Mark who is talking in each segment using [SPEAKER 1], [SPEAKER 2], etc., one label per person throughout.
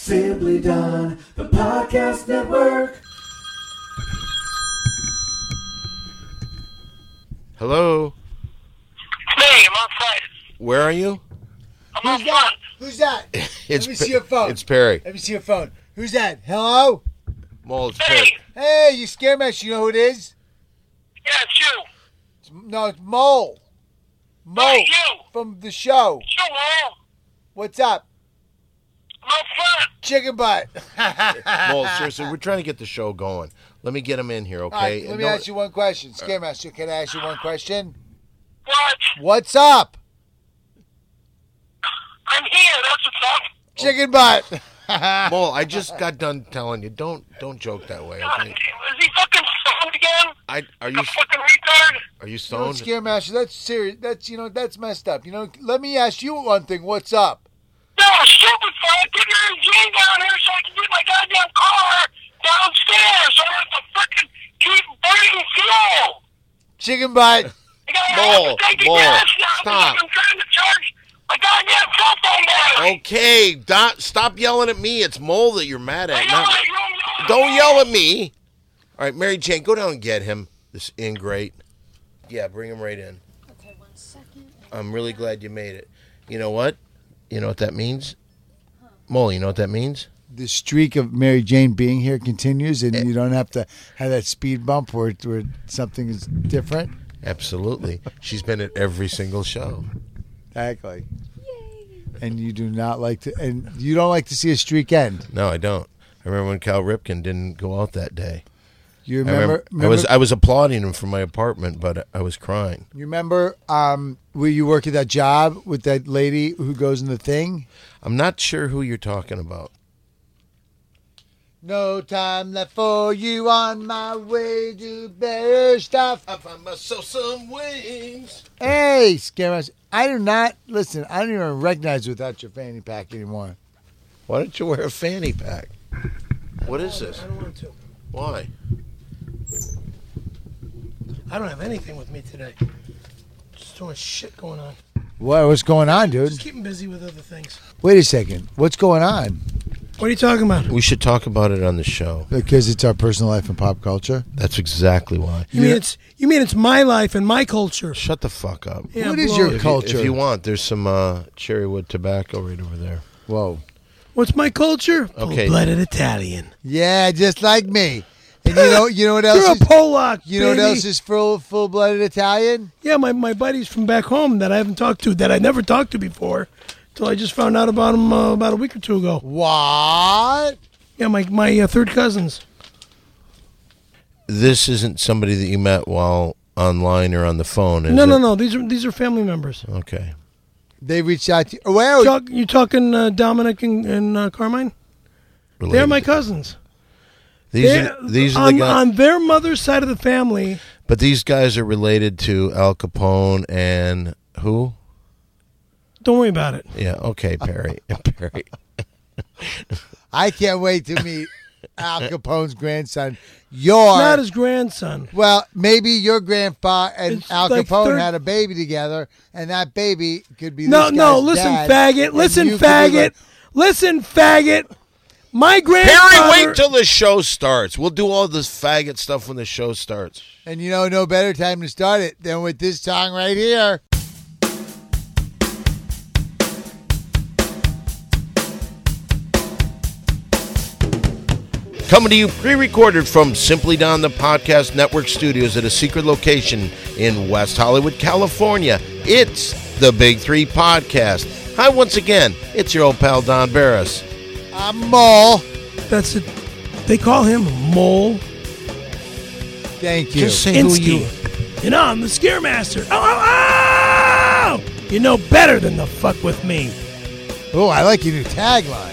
[SPEAKER 1] Simply Done, the podcast network.
[SPEAKER 2] Hello?
[SPEAKER 3] Hey, I'm outside.
[SPEAKER 2] Where are you?
[SPEAKER 3] I'm out front.
[SPEAKER 4] Who's that? Let me see your phone.
[SPEAKER 2] It's Perry.
[SPEAKER 4] Let me see your phone. Who's that? Hello?
[SPEAKER 2] Mole, it's
[SPEAKER 3] Hey!
[SPEAKER 2] Perry.
[SPEAKER 4] Hey, you scare me. You know who it is?
[SPEAKER 3] Yeah, it's you.
[SPEAKER 4] No, it's Mole. Mole
[SPEAKER 3] Hey, you.
[SPEAKER 4] from the show.
[SPEAKER 3] It's you, man.
[SPEAKER 4] What's up?
[SPEAKER 3] I'm out front.
[SPEAKER 4] Chicken butt.
[SPEAKER 2] Mole, seriously, we're trying to get the show going. Let me get him in here, okay?
[SPEAKER 4] All right, let me
[SPEAKER 2] No-
[SPEAKER 4] ask you one question. Scare Master, can I ask you one question?
[SPEAKER 3] What?
[SPEAKER 4] What's up?
[SPEAKER 3] I'm here. That's what's up.
[SPEAKER 4] Chicken butt.
[SPEAKER 2] Mole, I just got done telling you, don't joke that way,
[SPEAKER 3] God,
[SPEAKER 2] okay?
[SPEAKER 3] is he fucking stoned again?
[SPEAKER 2] Are
[SPEAKER 3] A
[SPEAKER 2] you
[SPEAKER 3] fucking retard?
[SPEAKER 2] are you
[SPEAKER 4] No,
[SPEAKER 2] stoned?
[SPEAKER 4] Scare Master, that's serious. That's messed up. Let me ask you one thing. What's up?
[SPEAKER 3] No, stupid fuck. Get your Jane down here so I can get my goddamn car downstairs so I don't have to fucking keep burning fuel.
[SPEAKER 4] Chicken butt.
[SPEAKER 3] I gotta
[SPEAKER 2] Mole,
[SPEAKER 3] take the
[SPEAKER 2] Mole,
[SPEAKER 3] gas now
[SPEAKER 2] stop.
[SPEAKER 3] because I'm trying to charge my goddamn cell phone battery.
[SPEAKER 2] Okay, stop yelling at me. It's Mole that you're mad
[SPEAKER 3] I
[SPEAKER 2] at.
[SPEAKER 3] know
[SPEAKER 2] not-
[SPEAKER 3] that you
[SPEAKER 2] Don't yell at me. All right, Mary Jane, go down and get him. This ingrate. Yeah, bring him right in.
[SPEAKER 5] Okay, 1 second.
[SPEAKER 2] I'm really glad you made it. You know what? You know what that means? Mole, you know what that means?
[SPEAKER 4] The streak of Mary Jane being here continues, and you don't have to have that speed bump where something is different.
[SPEAKER 2] Absolutely. She's been at every single show.
[SPEAKER 4] Exactly. And you do not like to, and you don't like to see a streak end.
[SPEAKER 2] No, I don't. I remember when Cal Ripken didn't go out that day.
[SPEAKER 4] You
[SPEAKER 2] I
[SPEAKER 4] remember?
[SPEAKER 2] I was applauding him from my apartment, but I was crying.
[SPEAKER 4] You remember where you work at that job with that lady who goes in the thing?
[SPEAKER 2] I'm not sure who you're talking about.
[SPEAKER 4] No time left for you, on my way to better stuff.
[SPEAKER 2] I found myself some wings.
[SPEAKER 4] Hey, Scaremas, I do not listen. I don't even recognize you without your fanny pack anymore.
[SPEAKER 2] Why don't you wear a fanny pack? What is this?
[SPEAKER 6] I don't want to.
[SPEAKER 2] Why?
[SPEAKER 6] I don't have anything with me today. Just too much shit going on.
[SPEAKER 4] What's going on, dude?
[SPEAKER 6] Just keeping busy with other things.
[SPEAKER 4] Wait a second. What's going on?
[SPEAKER 6] What are you talking about?
[SPEAKER 2] We should talk about it on the show.
[SPEAKER 4] Because it's our personal life and pop culture.
[SPEAKER 2] That's exactly why.
[SPEAKER 6] You mean it's my life and my culture?
[SPEAKER 2] Shut the fuck up.
[SPEAKER 6] Yeah,
[SPEAKER 4] What is
[SPEAKER 6] blow
[SPEAKER 4] your
[SPEAKER 6] it.
[SPEAKER 2] If
[SPEAKER 4] culture?
[SPEAKER 2] if you want, there's some cherrywood tobacco right over there.
[SPEAKER 4] Whoa.
[SPEAKER 6] What's my culture?
[SPEAKER 2] Okay.
[SPEAKER 6] Full-blooded Italian.
[SPEAKER 4] Yeah, just like me. And you know what else?
[SPEAKER 6] You're a
[SPEAKER 4] Is,
[SPEAKER 6] Polak.
[SPEAKER 4] you know what
[SPEAKER 6] baby.
[SPEAKER 4] else is full-blooded Italian?
[SPEAKER 6] Yeah, my buddies from back home that I haven't talked to, that I never talked to before, till I just found out about them about a week or two ago.
[SPEAKER 4] What?
[SPEAKER 6] Yeah, my third cousins.
[SPEAKER 2] This isn't somebody that you met while online or on the phone, is it?
[SPEAKER 6] No. These are family members.
[SPEAKER 2] Okay.
[SPEAKER 4] They reached out to you. Well,
[SPEAKER 6] You talking Dominic and Carmine? They're
[SPEAKER 2] Related.
[SPEAKER 6] my cousins.
[SPEAKER 2] These are the
[SPEAKER 6] on,
[SPEAKER 2] guys.
[SPEAKER 6] on their mother's side of the family.
[SPEAKER 2] But these guys are related to Al Capone and who?
[SPEAKER 6] Don't worry about it.
[SPEAKER 2] Yeah. Okay, Perry. Perry.
[SPEAKER 4] I can't wait to meet Al Capone's grandson. Your
[SPEAKER 6] Not his grandson.
[SPEAKER 4] well, maybe your grandpa and
[SPEAKER 6] It's
[SPEAKER 4] Al
[SPEAKER 6] like
[SPEAKER 4] Capone
[SPEAKER 6] third-
[SPEAKER 4] had a baby together, and that baby could be
[SPEAKER 6] No,
[SPEAKER 4] this
[SPEAKER 6] no.
[SPEAKER 4] guy's
[SPEAKER 6] Listen,
[SPEAKER 4] dad,
[SPEAKER 6] faggot.
[SPEAKER 4] and
[SPEAKER 6] Listen,
[SPEAKER 4] you could be
[SPEAKER 6] faggot.
[SPEAKER 4] like-
[SPEAKER 6] Listen, faggot. My grandfather.
[SPEAKER 2] Perry, wait till the show starts. We'll do all this faggot stuff when the show starts.
[SPEAKER 4] And no better time to start it than with this song right here.
[SPEAKER 2] Coming to you pre-recorded from Simply Don the Podcast Network studios at a secret location in West Hollywood, California. It's the Big Three Podcast. Hi, once again. It's your old pal Don Barris.
[SPEAKER 4] I'm Mole.
[SPEAKER 6] That's it. They call him Mole
[SPEAKER 4] Thank you.
[SPEAKER 2] Just say who you.
[SPEAKER 6] Insky. And I'm the Scaremaster. Oh! You know better than to fuck with me.
[SPEAKER 4] Oh, I like your new tagline.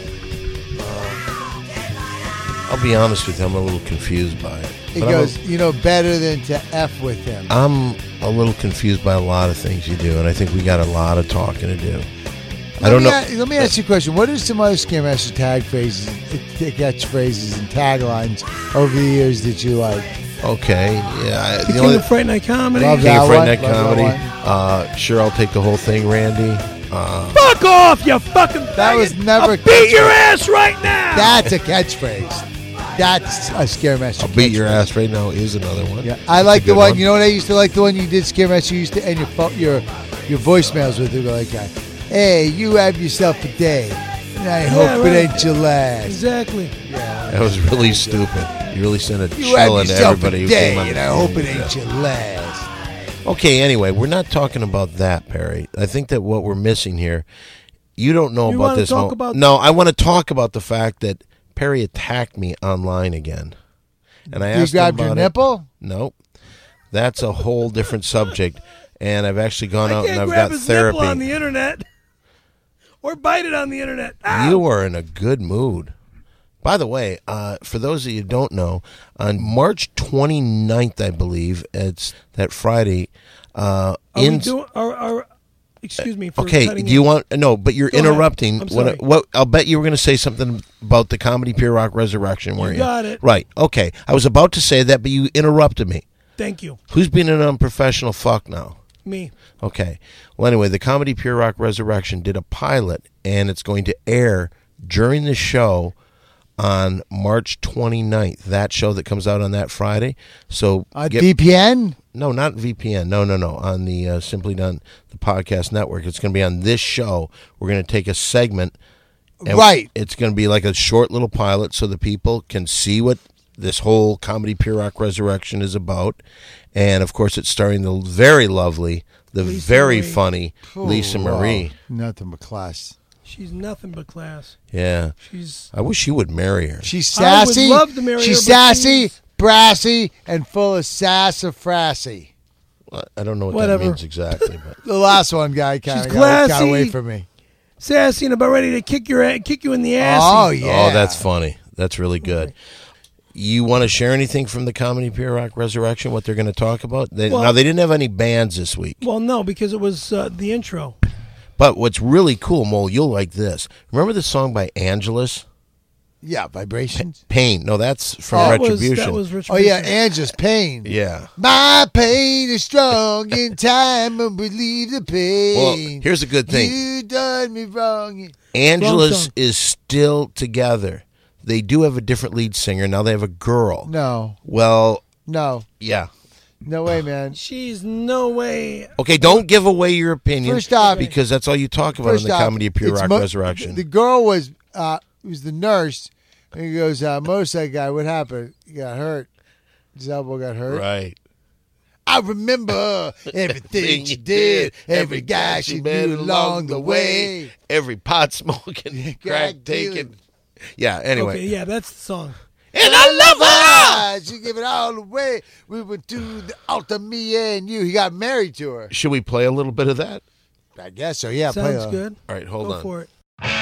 [SPEAKER 2] I'll be honest with you. I'm a little confused by it.
[SPEAKER 4] It
[SPEAKER 2] But
[SPEAKER 4] goes, better than to F with him.
[SPEAKER 2] I'm a little confused by a lot of things you do, and I think we got a lot of talking to do. I don't know.
[SPEAKER 4] Let me ask you a question. What are some other Scaremaster tag phrases, catchphrases, and taglines over the years that you like?
[SPEAKER 2] Okay, yeah.
[SPEAKER 6] The King of Fright Night Comedy.
[SPEAKER 4] Love
[SPEAKER 2] King of
[SPEAKER 4] that
[SPEAKER 2] Fright
[SPEAKER 4] one.
[SPEAKER 2] Night
[SPEAKER 4] Love that
[SPEAKER 2] Comedy. Sure, I'll take the whole thing, Randy.
[SPEAKER 6] Fuck fuck off, you fucking faggot.
[SPEAKER 4] That was never.
[SPEAKER 6] I'll beat your ass right now.
[SPEAKER 4] That's a catchphrase. That's a Scaremaster.
[SPEAKER 2] I'll beat your ass right now is another one.
[SPEAKER 4] Yeah, I like the one. You know what I used to like? The one you did, Scaremaster. You used to end your voicemails with. You go like that. Hey, you have yourself a day, and I hope it ain't your last.
[SPEAKER 6] Exactly.
[SPEAKER 4] Yeah.
[SPEAKER 2] That was really stupid. You really sent a
[SPEAKER 4] You have
[SPEAKER 2] chill into
[SPEAKER 4] yourself
[SPEAKER 2] everybody
[SPEAKER 4] a
[SPEAKER 2] who
[SPEAKER 4] day,
[SPEAKER 2] came on.
[SPEAKER 4] and I hope it ain't your last.
[SPEAKER 2] Okay, anyway, we're not talking about that, Perry. I think that what we're missing here, you don't know
[SPEAKER 6] You
[SPEAKER 2] about
[SPEAKER 6] wanna
[SPEAKER 2] this.
[SPEAKER 6] talk about-
[SPEAKER 2] No, I want to talk about the fact that Perry attacked me online again. And I
[SPEAKER 4] You
[SPEAKER 2] asked him
[SPEAKER 4] grabbed your
[SPEAKER 2] about it.
[SPEAKER 4] nipple?
[SPEAKER 2] Nope. That's a whole different subject. And I've actually gone
[SPEAKER 6] I
[SPEAKER 2] out and
[SPEAKER 6] can't
[SPEAKER 2] I've
[SPEAKER 6] grab
[SPEAKER 2] got
[SPEAKER 6] his
[SPEAKER 2] therapy.
[SPEAKER 6] nipple on the internet or bite it on the internet. Ah!
[SPEAKER 2] You are in a good mood. By the way, for those of you who don't know, on March 29th, I believe, it's that Friday.
[SPEAKER 6] Excuse me. For
[SPEAKER 2] Okay,
[SPEAKER 6] cutting
[SPEAKER 2] do you
[SPEAKER 6] in.
[SPEAKER 2] want no? But you're
[SPEAKER 6] Go ahead.
[SPEAKER 2] interrupting.
[SPEAKER 6] I'm sorry.
[SPEAKER 2] What I'll bet you were going to say something about the Comedy Pure Rock Resurrection. Weren't you?
[SPEAKER 6] got it.
[SPEAKER 2] Right. Okay. I was about to say that, but you interrupted me.
[SPEAKER 6] Thank you.
[SPEAKER 2] Who's being an unprofessional fuck now?
[SPEAKER 6] Me.
[SPEAKER 2] Okay. Well, anyway, the Comedy Pure Rock Resurrection did a pilot, and it's going to air during the show on March 29th. That show that comes out on that Friday. So
[SPEAKER 4] VPN?
[SPEAKER 2] No, not VPN. No. On the Simply Done, the podcast network. It's going to be on this show. We're going to take a segment. And
[SPEAKER 4] Right.
[SPEAKER 2] It's going to be like a short little pilot so the people can see what this whole Comedy Pure Rock Resurrection is about. And, of course, it's starring the very lovely, the
[SPEAKER 6] Lisa
[SPEAKER 2] very
[SPEAKER 6] Marie.
[SPEAKER 2] funny Lisa Marie.
[SPEAKER 4] Nothing but class.
[SPEAKER 6] She's nothing but class.
[SPEAKER 2] Yeah.
[SPEAKER 6] She's.
[SPEAKER 2] I wish you would marry her.
[SPEAKER 4] She's
[SPEAKER 6] I would
[SPEAKER 4] sassy.
[SPEAKER 6] love to marry
[SPEAKER 4] She's
[SPEAKER 6] her, but
[SPEAKER 4] sassy,
[SPEAKER 6] she's-
[SPEAKER 4] brassy, and full of sassafrassy.
[SPEAKER 2] I don't know what
[SPEAKER 6] Whatever.
[SPEAKER 2] that means exactly. But
[SPEAKER 4] The last one guy kind
[SPEAKER 6] She's
[SPEAKER 4] of got
[SPEAKER 6] classy.
[SPEAKER 4] away from me.
[SPEAKER 6] Sassy and about ready to kick you in the ass.
[SPEAKER 4] Oh, yeah.
[SPEAKER 2] Oh, that's funny. That's really good. You want to share anything from the Comedy Pure Rock Resurrection, what they're going to talk about? Now, they didn't have any bands this week.
[SPEAKER 6] Well, no, because it was the intro.
[SPEAKER 2] But what's really cool, Mole, you'll like this. Remember the song by Angelus?
[SPEAKER 4] Yeah, vibrations.
[SPEAKER 2] Pain. No, that's from
[SPEAKER 6] That was
[SPEAKER 2] Retribution.
[SPEAKER 4] Oh,
[SPEAKER 6] Retribution.
[SPEAKER 4] yeah, Angela's pain.
[SPEAKER 2] Yeah.
[SPEAKER 4] My pain is strong in time and believe the pain.
[SPEAKER 2] Well, here's a good thing.
[SPEAKER 4] You done me wrong.
[SPEAKER 6] Wrong
[SPEAKER 2] Angelus
[SPEAKER 6] song.
[SPEAKER 2] is still together. They do have a different lead singer. Now they have a girl.
[SPEAKER 4] No,
[SPEAKER 2] Well,
[SPEAKER 4] no,
[SPEAKER 2] yeah.
[SPEAKER 4] no way, man.
[SPEAKER 6] She's no way.
[SPEAKER 2] Okay, don't give away your opinion.
[SPEAKER 4] First off-
[SPEAKER 2] because that's all you talk about in the
[SPEAKER 4] off,
[SPEAKER 2] Comedy of Pure
[SPEAKER 4] it's
[SPEAKER 2] Rock Resurrection.
[SPEAKER 4] The girl was the nurse, and he goes, motorcycle guy, what happened? He got hurt. His elbow got hurt.
[SPEAKER 2] Right.
[SPEAKER 4] I remember everything she did, every guy she met along the way.
[SPEAKER 2] every pot smoking, crack taking. Yeah, anyway.
[SPEAKER 6] Okay, yeah, that's the song.
[SPEAKER 2] And I love her!
[SPEAKER 4] She gave it all away. We went to the altar, me and you. He got married to her.
[SPEAKER 2] Should we play a little bit of that?
[SPEAKER 4] I guess so, yeah. play
[SPEAKER 6] Sounds
[SPEAKER 4] a-
[SPEAKER 6] good.
[SPEAKER 2] All right, hold
[SPEAKER 6] Go
[SPEAKER 2] on.
[SPEAKER 6] for it.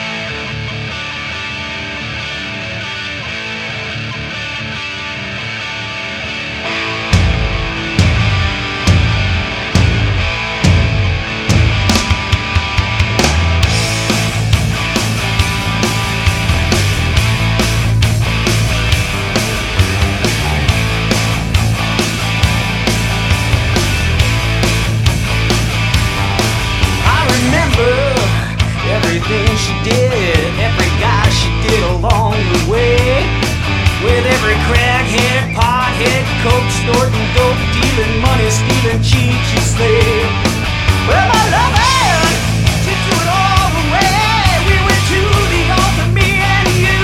[SPEAKER 5] I remember everything she did, every guy she did along the way. With every crackhead, pothead, coke snorting, dope dealing, money stealing, cheat she slayed. Well, my lovin', she threw it all away. We went to the altar, me and you.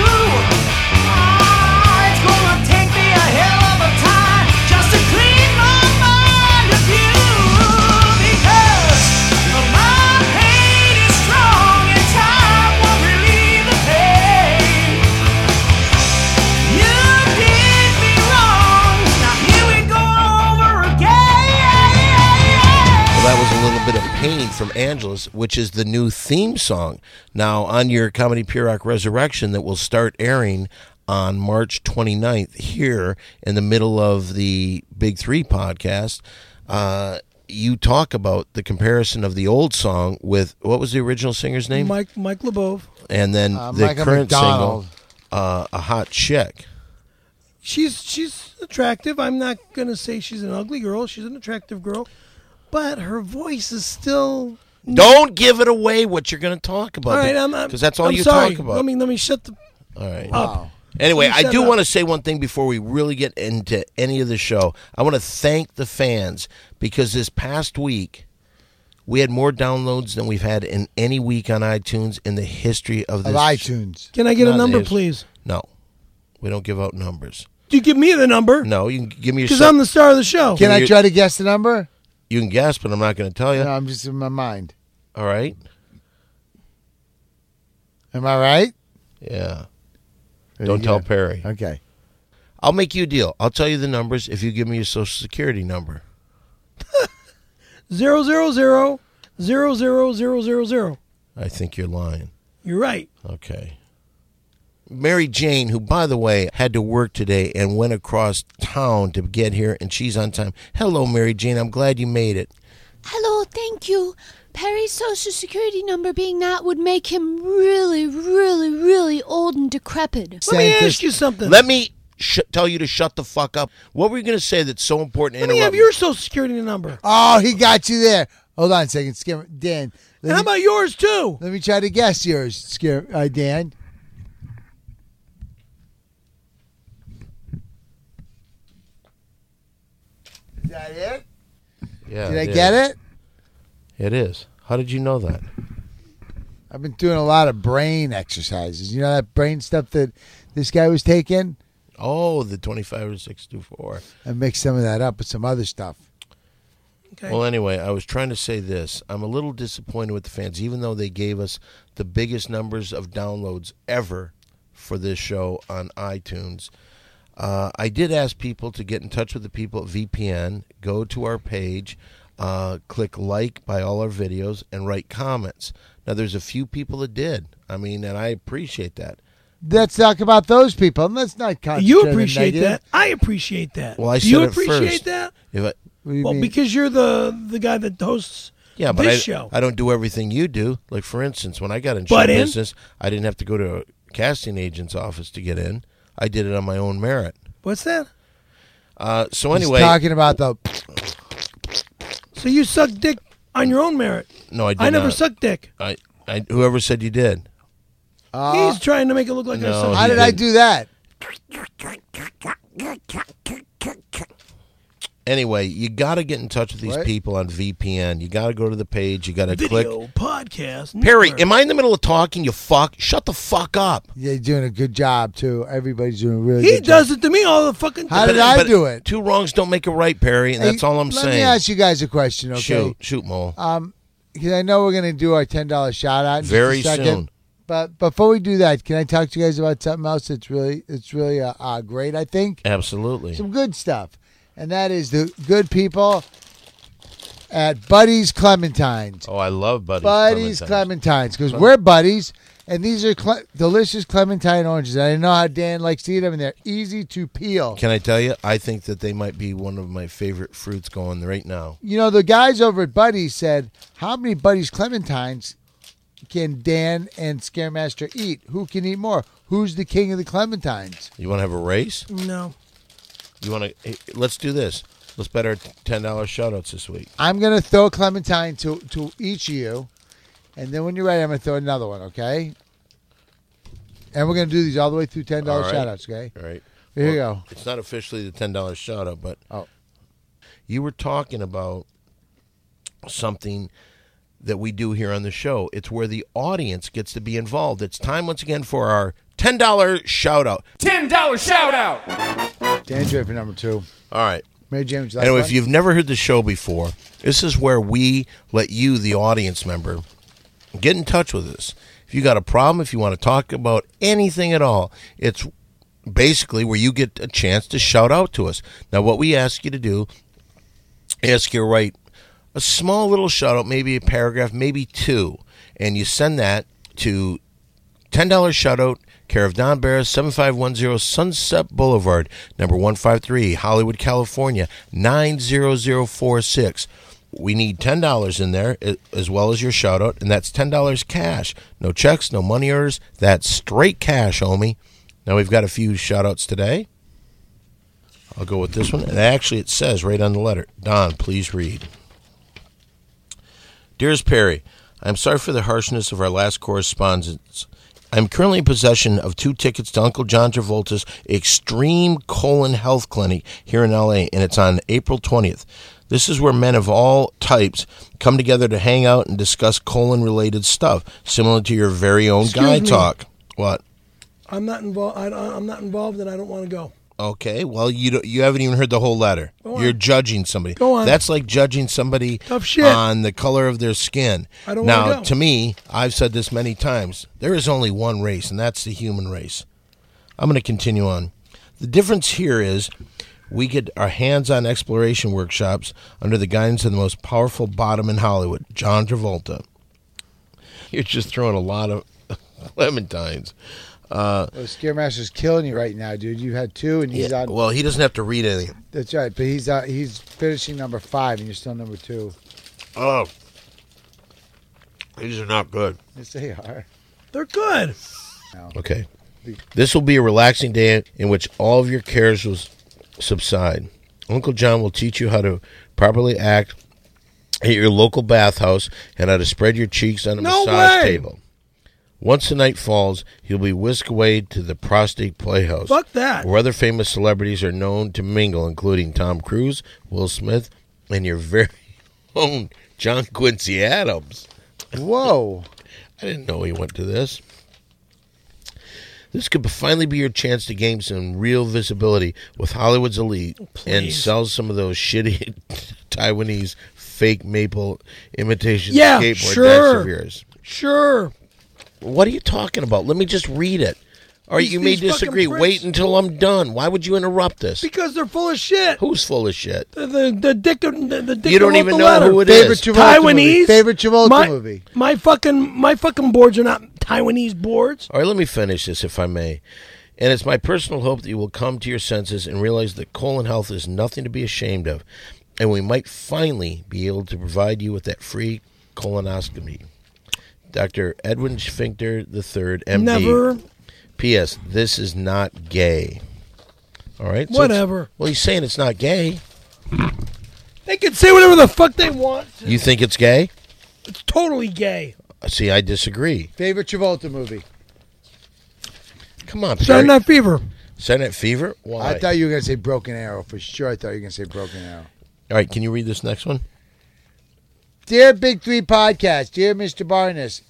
[SPEAKER 5] Ah, it's gonna take me a hell of a time just to clean my mind of you. Because my pain is strong and time won't relieve the pain. You did me wrong. Now here we go over again.
[SPEAKER 2] Well, that was a little bit of Pain from Angelus, which is the new theme song. Now, on your Comedy Pure Rock Resurrection that will start airing on March 29th here in the middle of the Big Three podcast, you talk about the comparison of the old song with, what was the original singer's name?
[SPEAKER 6] Mike LeBeau.
[SPEAKER 2] And then the
[SPEAKER 4] Michael
[SPEAKER 2] current
[SPEAKER 4] McDonald.
[SPEAKER 2] single, A Hot Chick.
[SPEAKER 6] She's attractive. I'm not gonna say she's an ugly girl. She's an attractive girl, but her voice is still
[SPEAKER 2] Don't give it away what you're going to talk about.
[SPEAKER 6] All right,
[SPEAKER 2] because that's all
[SPEAKER 6] I'm
[SPEAKER 2] you
[SPEAKER 6] sorry.
[SPEAKER 2] talk about.
[SPEAKER 6] Let me shut the
[SPEAKER 2] All right.
[SPEAKER 6] up.
[SPEAKER 2] Anyway,
[SPEAKER 6] You
[SPEAKER 2] I
[SPEAKER 6] shut
[SPEAKER 2] do
[SPEAKER 6] up.
[SPEAKER 2] want to say one thing before we really get into any of the show. I want to thank the fans because this past week we had more downloads than we've had in any week on iTunes in the history of this.
[SPEAKER 4] Of iTunes.
[SPEAKER 6] Can I get a
[SPEAKER 2] Not
[SPEAKER 6] number,
[SPEAKER 2] his.
[SPEAKER 6] please?
[SPEAKER 2] No, we don't give out numbers.
[SPEAKER 6] Do you give me the number?
[SPEAKER 2] No, you can give me your.
[SPEAKER 6] Because I'm the star of the show.
[SPEAKER 4] Can I
[SPEAKER 2] you-
[SPEAKER 4] try to guess the number?
[SPEAKER 2] You can guess, but I'm not going to tell you.
[SPEAKER 4] No, I'm just in my mind.
[SPEAKER 2] All right.
[SPEAKER 4] Am I right?
[SPEAKER 2] Yeah.
[SPEAKER 4] There
[SPEAKER 2] Don't
[SPEAKER 4] you
[SPEAKER 2] tell
[SPEAKER 4] go.
[SPEAKER 2] Perry.
[SPEAKER 4] Okay.
[SPEAKER 2] I'll make you a deal. I'll tell you the numbers if you give me your Social Security number.
[SPEAKER 6] 0000000.
[SPEAKER 2] I think you're lying.
[SPEAKER 6] You're right.
[SPEAKER 2] Okay. Mary Jane, who, by the way, had to work today and went across town to get here, and she's on time. Hello, Mary Jane. I'm glad you made it.
[SPEAKER 7] Hello, thank you. Perry's social security number being that would make him really, really, really old and decrepit.
[SPEAKER 6] Let me
[SPEAKER 4] Scientist-
[SPEAKER 6] ask you something.
[SPEAKER 2] Let me tell you to shut the fuck up. What were you going to say that's so important to
[SPEAKER 6] Let me
[SPEAKER 2] interrupt
[SPEAKER 6] have your social security number.
[SPEAKER 4] Oh, he got you there. Hold on a second. Dan,
[SPEAKER 6] And how about yours, too?
[SPEAKER 4] let me try to guess yours, Dan. Is that it?
[SPEAKER 2] Yeah,
[SPEAKER 4] Did I get it?
[SPEAKER 2] It is. How did you know that?
[SPEAKER 4] I've been doing a lot of brain exercises. You know that brain stuff that this guy was taking?
[SPEAKER 2] Oh, the 25 or 624.
[SPEAKER 4] I mixed some of that up with some other stuff.
[SPEAKER 6] Okay.
[SPEAKER 2] Well, anyway, I was trying to say this. I'm a little disappointed with the fans, even though they gave us the biggest numbers of downloads ever for this show on iTunes. I did ask people to get in touch with the people at VPN, go to our page, click like by all our videos, and write comments. Now, there's a few people that did. I mean, and I appreciate that.
[SPEAKER 4] Let's talk about those people. And let's not concentrate
[SPEAKER 6] You
[SPEAKER 4] on
[SPEAKER 6] appreciate
[SPEAKER 4] negative.
[SPEAKER 6] that. I appreciate that.
[SPEAKER 2] Well, I
[SPEAKER 6] Do you
[SPEAKER 2] said it
[SPEAKER 6] appreciate
[SPEAKER 2] first.
[SPEAKER 6] that?
[SPEAKER 2] If I,
[SPEAKER 4] What do you
[SPEAKER 6] Well,
[SPEAKER 4] mean?
[SPEAKER 6] because you're the guy that hosts
[SPEAKER 2] yeah, but
[SPEAKER 6] this show.
[SPEAKER 2] I don't do everything you do. Like, for instance, when I got in show
[SPEAKER 6] Butt in?
[SPEAKER 2] business, I didn't have to go to a casting agent's office to get in. I did it on my own merit.
[SPEAKER 6] What's that?
[SPEAKER 2] So
[SPEAKER 4] He's
[SPEAKER 2] anyway,
[SPEAKER 4] talking about the.
[SPEAKER 6] So you suck dick on your own merit.
[SPEAKER 2] no, I did
[SPEAKER 6] I never
[SPEAKER 2] not.
[SPEAKER 6] sucked dick.
[SPEAKER 2] Whoever said you did.
[SPEAKER 6] He's trying to make it look like I
[SPEAKER 2] No,
[SPEAKER 6] sucked
[SPEAKER 4] How
[SPEAKER 2] he
[SPEAKER 4] did
[SPEAKER 6] dick.
[SPEAKER 4] I do that?
[SPEAKER 2] Anyway, you got to get in touch with these
[SPEAKER 4] What?
[SPEAKER 2] people on VPN. You got to go to the page. You got to click.
[SPEAKER 6] Video podcast.
[SPEAKER 2] Perry,
[SPEAKER 6] network.
[SPEAKER 2] am I in the middle of talking? You fuck. Shut the fuck up.
[SPEAKER 4] You're doing a good job too. Everybody's doing a really
[SPEAKER 6] He
[SPEAKER 4] good
[SPEAKER 6] does
[SPEAKER 4] job.
[SPEAKER 6] it to me all the fucking
[SPEAKER 4] How
[SPEAKER 6] time.
[SPEAKER 4] did I do it?
[SPEAKER 2] Two wrongs don't make a right, Perry, and that's
[SPEAKER 4] Hey,
[SPEAKER 2] all I'm
[SPEAKER 4] let
[SPEAKER 2] saying.
[SPEAKER 4] me ask you guys a question, okay?
[SPEAKER 2] Shoot, Mo.
[SPEAKER 4] Because I know we're going to do our $10 shout out in
[SPEAKER 2] Very
[SPEAKER 4] just a second.
[SPEAKER 2] soon.
[SPEAKER 4] But before we do that, can I talk to you guys about something else that's really great? I think
[SPEAKER 2] Absolutely.
[SPEAKER 4] some good stuff, and that is the good people at Buddy's Clementines.
[SPEAKER 2] Oh, I love
[SPEAKER 4] Buddy's Clementines, because we're buddies, and these are delicious clementine oranges. I know how Dan likes to eat them, and they're easy to peel.
[SPEAKER 2] Can I tell you? I think that they might be one of my favorite fruits going right now.
[SPEAKER 4] You know, the guys over at Buddy's said, how many Buddy's Clementines can Dan and Scaremaster eat? Who can eat more? Who's the king of the clementines?
[SPEAKER 2] You want to have a race?
[SPEAKER 6] No.
[SPEAKER 2] You want to? Hey, let's do this. Let's bet our $10 shout-outs this week.
[SPEAKER 4] I'm going to throw a clementine to each of you, and then when you're ready, I'm going to throw another one, okay? And we're going to do these all the way through $10
[SPEAKER 2] All right.
[SPEAKER 4] shout-outs, okay?
[SPEAKER 2] All right.
[SPEAKER 4] Here you go.
[SPEAKER 2] It's not officially the $10 shout-out, but
[SPEAKER 4] Oh.
[SPEAKER 2] you were talking about something that we do here on the show. It's where the audience gets to be involved. It's time once again for our $10 shout-out.
[SPEAKER 5] $10 shout out.
[SPEAKER 4] Dan's ready for number 2.
[SPEAKER 2] All right.
[SPEAKER 4] Mary Jane, would you like
[SPEAKER 2] Anyway,
[SPEAKER 4] one?
[SPEAKER 2] if you've never heard the show before, this is where we let you, the audience member, get in touch with us. If you got a problem, if you want to talk about anything at all, it's basically where you get a chance to shout out to us. Now, what we ask you to do, ask you to write a small little shout out, maybe a paragraph, maybe 2, and you send that to $10 shout out, care of Don Barris, 7510 Sunset Boulevard, number 153, Hollywood, California, 90046. We need $10 in there as well as your shout out, and that's $10 cash. No checks, no money orders. That's straight cash, homie. Now we've got a few shout outs today. I'll go with this one. And actually it says right on the letter, Don, please read. Dearest Perry, I'm sorry for the harshness of our last correspondence. I'm currently in possession of 2 tickets to Uncle John Travolta's Extreme Colon Health Clinic here in L.A., and it's on April 20th. This is where men of all types come together to hang out and discuss colon-related stuff, similar to your very own Guy Talk. What?
[SPEAKER 6] I'm not involved. I'm not involved, and I don't want to go.
[SPEAKER 2] Okay, well, you haven't even heard the whole letter. You're judging somebody.
[SPEAKER 6] Go on.
[SPEAKER 2] That's like judging somebody
[SPEAKER 6] Tough shit.
[SPEAKER 2] on the color of their skin.
[SPEAKER 6] I don't want to go.
[SPEAKER 2] To me, I've said this many times, there is only one race, and that's the human race. I'm going to continue on. The difference here is we get our hands-on exploration workshops under the guidance of the most powerful bottom in Hollywood, John Travolta. You're just throwing a lot of clementines.
[SPEAKER 4] Scaremaster's killing you right now, dude. You had 2, and he's on.
[SPEAKER 2] Well, he doesn't have to read anything.
[SPEAKER 4] That's right, but he's finishing number 5, and you're still number 2.
[SPEAKER 2] Oh, these are not good.
[SPEAKER 4] Yes, they are.
[SPEAKER 6] They're good.
[SPEAKER 2] Okay. This will be a relaxing day in which all of your cares will subside. Uncle John will teach you how to properly act at your local bathhouse and how to spread your cheeks on a massage table. Once the night falls, he'll be whisked away to the Prostate Playhouse.
[SPEAKER 6] Fuck that.
[SPEAKER 2] Where other famous celebrities are known to mingle, including Tom Cruise, Will Smith, and your very own John Quincy Adams.
[SPEAKER 4] Whoa.
[SPEAKER 2] I didn't know he went to this. This could finally be your chance to gain some real visibility with Hollywood's elite and sell some of those shitty Taiwanese fake maple imitation skateboard decks of yours.
[SPEAKER 6] Sure.
[SPEAKER 2] What are you talking about? Let me just read it. All right, you may disagree. Wait until I'm done. Why would you interrupt this?
[SPEAKER 6] Because they're full of shit.
[SPEAKER 2] Who's full of shit?
[SPEAKER 6] The dick
[SPEAKER 2] You don't even know who it
[SPEAKER 4] Favorite
[SPEAKER 2] is.
[SPEAKER 6] Taiwanese?
[SPEAKER 4] Favorite Travolta movie.
[SPEAKER 6] My fucking boards are not Taiwanese boards.
[SPEAKER 2] All right, let me finish this, if I may. And it's my personal hope that you will come to your senses and realize that colon health is nothing to be ashamed of, and we might finally be able to provide you with that free colonoscopy. Dr. Edwin Finkter III, MD.
[SPEAKER 6] Never.
[SPEAKER 2] P.S. This is not gay. All right?
[SPEAKER 6] Whatever.
[SPEAKER 2] Well, he's saying it's not gay.
[SPEAKER 6] They can say whatever the fuck they want.
[SPEAKER 2] You think it's gay?
[SPEAKER 6] It's totally gay.
[SPEAKER 2] See, I disagree.
[SPEAKER 4] Favorite Travolta movie?
[SPEAKER 2] Come on,
[SPEAKER 6] Saturday Night Fever.
[SPEAKER 2] Saturday Night Fever? Why?
[SPEAKER 4] I thought you were going to say Broken Arrow. For sure, I thought you were going to say Broken Arrow.
[SPEAKER 2] All right, can you read this next one?
[SPEAKER 4] Dear Big 3 Podcast, dear Mr. Barnes,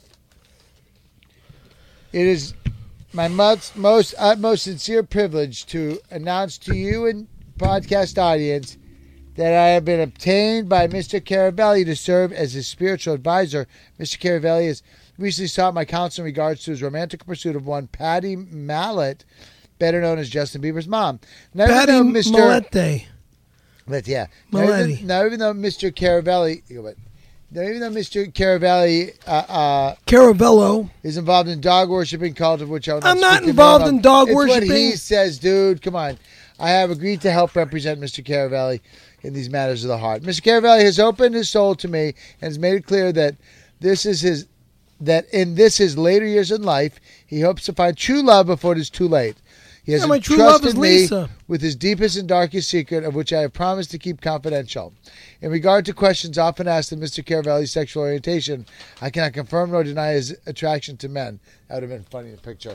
[SPEAKER 4] it is my utmost sincere privilege to announce to you and podcast audience that I have been obtained by Mr. Caravelli to serve as his spiritual advisor. Mr. Caravelli has recently sought my counsel in regards to his romantic pursuit of one Patty Mallet, better known as Justin Bieber's mom. Now,
[SPEAKER 6] Patty Mallet.
[SPEAKER 4] But yeah.
[SPEAKER 6] Maletti.
[SPEAKER 4] Now, even though Mr. Caravelli...
[SPEAKER 6] Caravello
[SPEAKER 4] is involved in dog worshiping cult, of which
[SPEAKER 6] I'm not involved in dog worshiping.
[SPEAKER 4] It's what he says, dude. Come on. I have agreed to help represent Mr. Caravelli in these matters of the heart. Mr. Caravelli has opened his soul to me and has made it clear that in his later years in life, he hopes to find true love before it is too late. He has
[SPEAKER 6] my true love is
[SPEAKER 4] entrusted me
[SPEAKER 6] Lisa.
[SPEAKER 4] with his deepest and darkest secret, of which I have promised to keep confidential. In regard to questions often asked of Mr. Caravelli's sexual orientation, I cannot confirm nor deny his attraction to men. That would have been funny in the picture.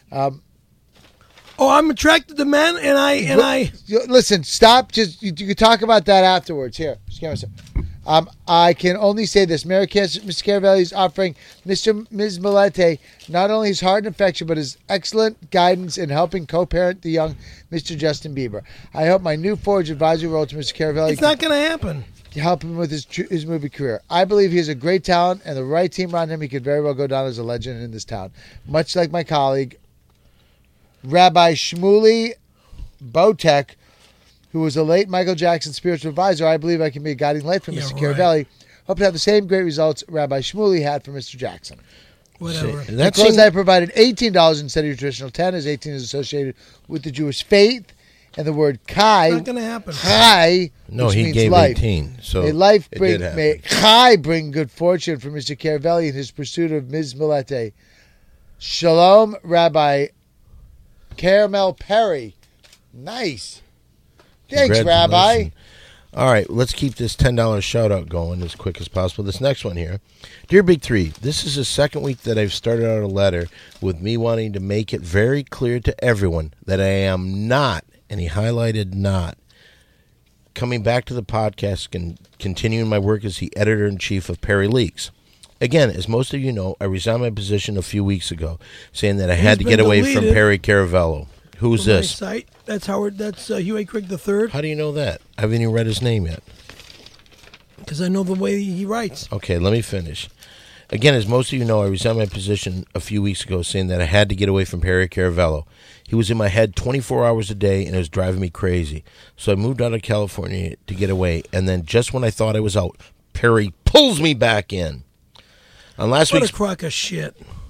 [SPEAKER 6] I'm attracted to men, and I.
[SPEAKER 4] Listen, stop. Just you can talk about that afterwards. Here, I can only say this: Mr. Caravelli is offering Ms. Malette not only his heart and affection, but his excellent guidance in helping co-parent the young Mr. Justin Bieber. I hope my new forged advisory role to Mr. Caravelli.
[SPEAKER 6] It's not going to happen.
[SPEAKER 4] To help him with his movie career. I believe he has a great talent, and the right team around him, he could very well go down as a legend in this town. Much like my colleague, Rabbi Shmuley Botek, who was a late Michael Jackson spiritual advisor, I believe I can be a guiding light for Mr. Caravelli. Hope to have the same great results Rabbi Shmuley had for Mr. Jackson.
[SPEAKER 6] Whatever.
[SPEAKER 4] Because I provided $18 instead of your traditional 10, as 18 is associated with the Jewish faith, and the word Chai.
[SPEAKER 6] Not going to happen.
[SPEAKER 4] Chai.
[SPEAKER 2] No, he
[SPEAKER 4] means
[SPEAKER 2] gave
[SPEAKER 4] life.
[SPEAKER 2] 18. So
[SPEAKER 4] may life
[SPEAKER 2] it
[SPEAKER 4] bring,
[SPEAKER 2] did happen.
[SPEAKER 4] may Chai bring good fortune for Mr. Caravelli in his pursuit of Ms. Malette. Shalom, Rabbi Caramel Perry. Nice. Thanks, Rabbi.
[SPEAKER 2] All right, let's keep this $10 shout-out going as quick as possible. This next one here. Dear Big Three, this is the second week that I've started out a letter with me wanting to make it very clear to everyone that I am not, and he highlighted not, coming back to the podcast and continuing my work as the editor-in-chief of Perry Leaks. Again, as most of you know, I resigned my position a few weeks ago, saying that I had to get away from Perry Caravello. Who's
[SPEAKER 6] From my
[SPEAKER 2] this?
[SPEAKER 6] site. That's Howard. That's Hugh A. Craig III.
[SPEAKER 2] How do you know that? I haven't even read his name yet.
[SPEAKER 6] Because I know the way he writes.
[SPEAKER 2] Okay, let me finish. Again, as most of you know, I resigned my position a few weeks ago, saying that I had to get away from Perry Caravello. He was in my head 24 hours a day, and it was driving me crazy. So I moved out of California to get away, and then just when I thought I was out, Perry pulls me back in. On last
[SPEAKER 6] What
[SPEAKER 2] week's...
[SPEAKER 6] a crock of shit.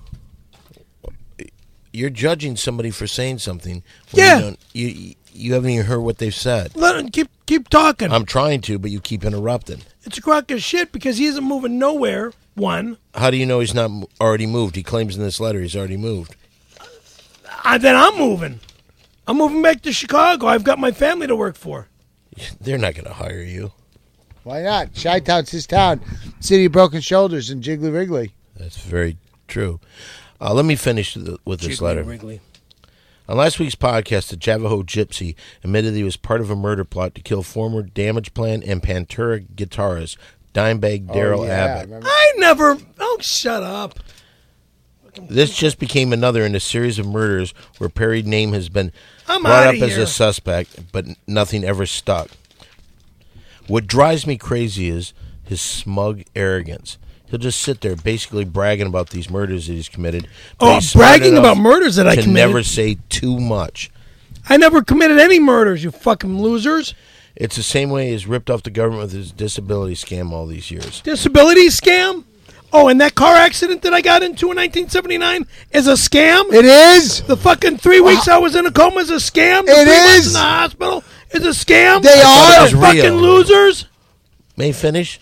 [SPEAKER 2] You're judging somebody for saying something.
[SPEAKER 6] Yeah.
[SPEAKER 2] You haven't even heard what they've said.
[SPEAKER 6] Let him keep talking.
[SPEAKER 2] I'm trying to, but you keep interrupting.
[SPEAKER 6] It's a crock of shit because he isn't moving nowhere, one.
[SPEAKER 2] How do you know he's not already moved? He claims in this letter he's already moved.
[SPEAKER 6] Then I'm moving. I'm moving back to Chicago. I've got my family to work for.
[SPEAKER 2] They're not going to hire you.
[SPEAKER 4] Why not? Chi-Town's his town. City of Broken Shoulders and Jiggly Wriggly.
[SPEAKER 2] That's very true. Let me finish with this letter.
[SPEAKER 6] Wrigley.
[SPEAKER 2] On last week's podcast, the Javaho Gypsy admitted he was part of a murder plot to kill former Damage Plan and Pantera guitarist Dimebag Darrell Abbott.
[SPEAKER 6] I never... Oh, shut up.
[SPEAKER 2] This just became another in a series of murders where Perry's name has been
[SPEAKER 6] I'm
[SPEAKER 2] brought up
[SPEAKER 6] outta
[SPEAKER 2] as
[SPEAKER 6] here.
[SPEAKER 2] a suspect, but nothing ever stuck. What drives me crazy is his smug arrogance. He'll just sit there basically bragging about these murders that he's committed. but
[SPEAKER 6] Oh,
[SPEAKER 2] he's smart
[SPEAKER 6] bragging
[SPEAKER 2] enough
[SPEAKER 6] about murders that I
[SPEAKER 2] to
[SPEAKER 6] committed?
[SPEAKER 2] never say too much.
[SPEAKER 6] I never committed any murders, you fucking losers.
[SPEAKER 2] It's the same way he's ripped off the government with his disability scam all these years.
[SPEAKER 6] Disability scam? Oh, and that car accident that I got into in 1979 is a scam?
[SPEAKER 4] It is?
[SPEAKER 6] The fucking 3 weeks I was in a coma is a scam? The
[SPEAKER 4] It
[SPEAKER 6] 3 months
[SPEAKER 4] is.
[SPEAKER 6] in the hospital is a scam?
[SPEAKER 4] They
[SPEAKER 2] thought it
[SPEAKER 4] are.
[SPEAKER 2] was
[SPEAKER 6] Fucking
[SPEAKER 2] real.
[SPEAKER 6] losers?
[SPEAKER 2] May I finish?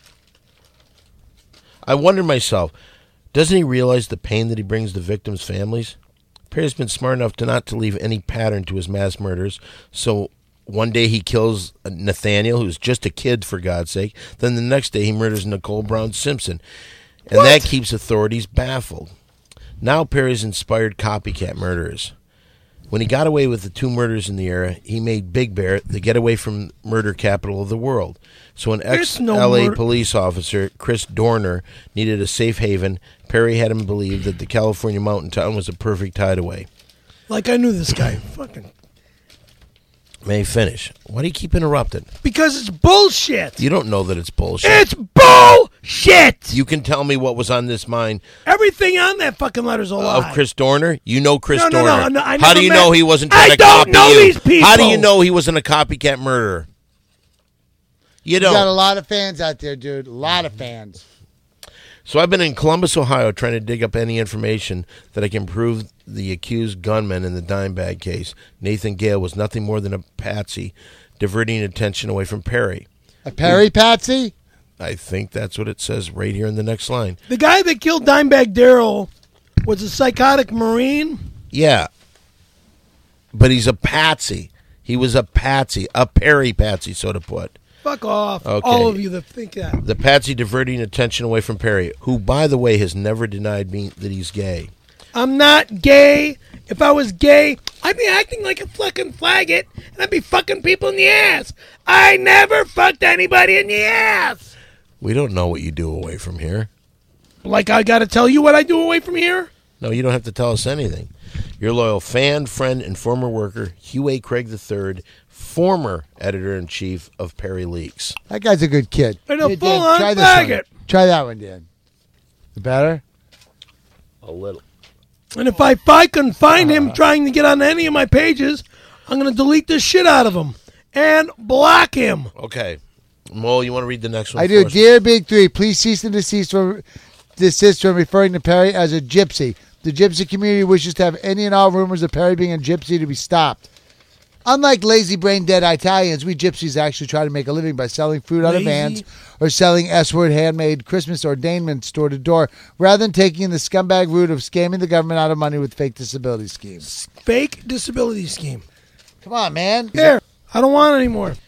[SPEAKER 2] I wonder myself, doesn't he realize the pain that he brings the victims' families? Perry's been smart enough to not to leave any pattern to his mass murders, so one day he kills Nathaniel, who's just a kid, for God's sake. Then the next day he murders Nicole Brown Simpson. And that keeps authorities baffled. Now Perry's inspired copycat murderers. When he got away with the 2 murders in the era, he made Big Bear the getaway from murder capital of the world. So an
[SPEAKER 6] There's no
[SPEAKER 2] ex-LA
[SPEAKER 6] murder-
[SPEAKER 2] police officer, Chris Dorner, needed a safe haven. Perry had him believe that the California mountain town was a perfect hideaway.
[SPEAKER 6] Like I knew this guy. Fucking.
[SPEAKER 2] May I finish? Why do you keep interrupting?
[SPEAKER 6] Because it's bullshit.
[SPEAKER 2] You don't know that it's bullshit.
[SPEAKER 6] It's bullshit.
[SPEAKER 2] You can tell me what was on this mind
[SPEAKER 6] Everything on that fucking letter's a lie.
[SPEAKER 2] of Chris Dorner. You know Chris
[SPEAKER 6] No,
[SPEAKER 2] Dorner.
[SPEAKER 6] no, I
[SPEAKER 2] How do
[SPEAKER 6] never
[SPEAKER 2] you
[SPEAKER 6] met-
[SPEAKER 2] know he wasn't trying
[SPEAKER 6] I
[SPEAKER 2] to
[SPEAKER 6] don't
[SPEAKER 2] copy
[SPEAKER 6] know
[SPEAKER 2] you?
[SPEAKER 6] these people.
[SPEAKER 2] How do you know he wasn't a copycat murderer? You
[SPEAKER 4] You got a
[SPEAKER 2] don't.
[SPEAKER 4] lot of fans out there, dude. A lot of fans.
[SPEAKER 2] So I've been in Columbus, Ohio, trying to dig up any information that I can prove the accused gunman in the Dimebag case, Nathan Gale, was nothing more than a patsy, diverting attention away from Perry.
[SPEAKER 4] A Perry Patsy?
[SPEAKER 2] I think that's what it says right here in the next line.
[SPEAKER 6] The guy that killed Dimebag Darrell was a psychotic Marine.
[SPEAKER 2] Yeah. But he's a patsy. He was a patsy, a Perry patsy, so to put.
[SPEAKER 6] Fuck off.
[SPEAKER 2] Okay.
[SPEAKER 6] All of you that think that.
[SPEAKER 2] The patsy diverting attention away from Perry, who, by the way, has never denied me that he's gay.
[SPEAKER 6] I'm not gay. If I was gay, I'd be acting like a fucking faggot, and I'd be fucking people in the ass. I never fucked anybody in the ass.
[SPEAKER 2] We don't know what you do away from here.
[SPEAKER 6] Like I gotta tell you what I do away from here?
[SPEAKER 2] No, you don't have to tell us anything. Your loyal fan, friend, and former worker, Hugh A. Craig III, former editor-in-chief of Perry Leaks.
[SPEAKER 4] That guy's a good kid.
[SPEAKER 6] And a
[SPEAKER 4] Hey, Dan,
[SPEAKER 6] full-on
[SPEAKER 4] try this one.
[SPEAKER 6] faggot.
[SPEAKER 4] Try that one, Dan. Better?
[SPEAKER 2] A little.
[SPEAKER 6] And if I can find him trying to get on any of my pages, I'm gonna delete the shit out of him and block him.
[SPEAKER 2] Okay. Mo, you want to read the next one?
[SPEAKER 4] I do.
[SPEAKER 2] for us?
[SPEAKER 4] Dear Big Three, please cease and desist from referring to Perry as a gypsy. The gypsy community wishes to have any and all rumors of Perry being a gypsy to be stopped. Unlike lazy brain dead Italians, we gypsies actually try to make a living by selling food out of
[SPEAKER 6] Lazy.
[SPEAKER 4] vans or selling S-word handmade Christmas ordainments door to door, rather than taking the scumbag route of scamming the government out of money with fake disability schemes.
[SPEAKER 6] Fake disability scheme.
[SPEAKER 4] Come on, man.
[SPEAKER 6] Here, I don't want it anymore.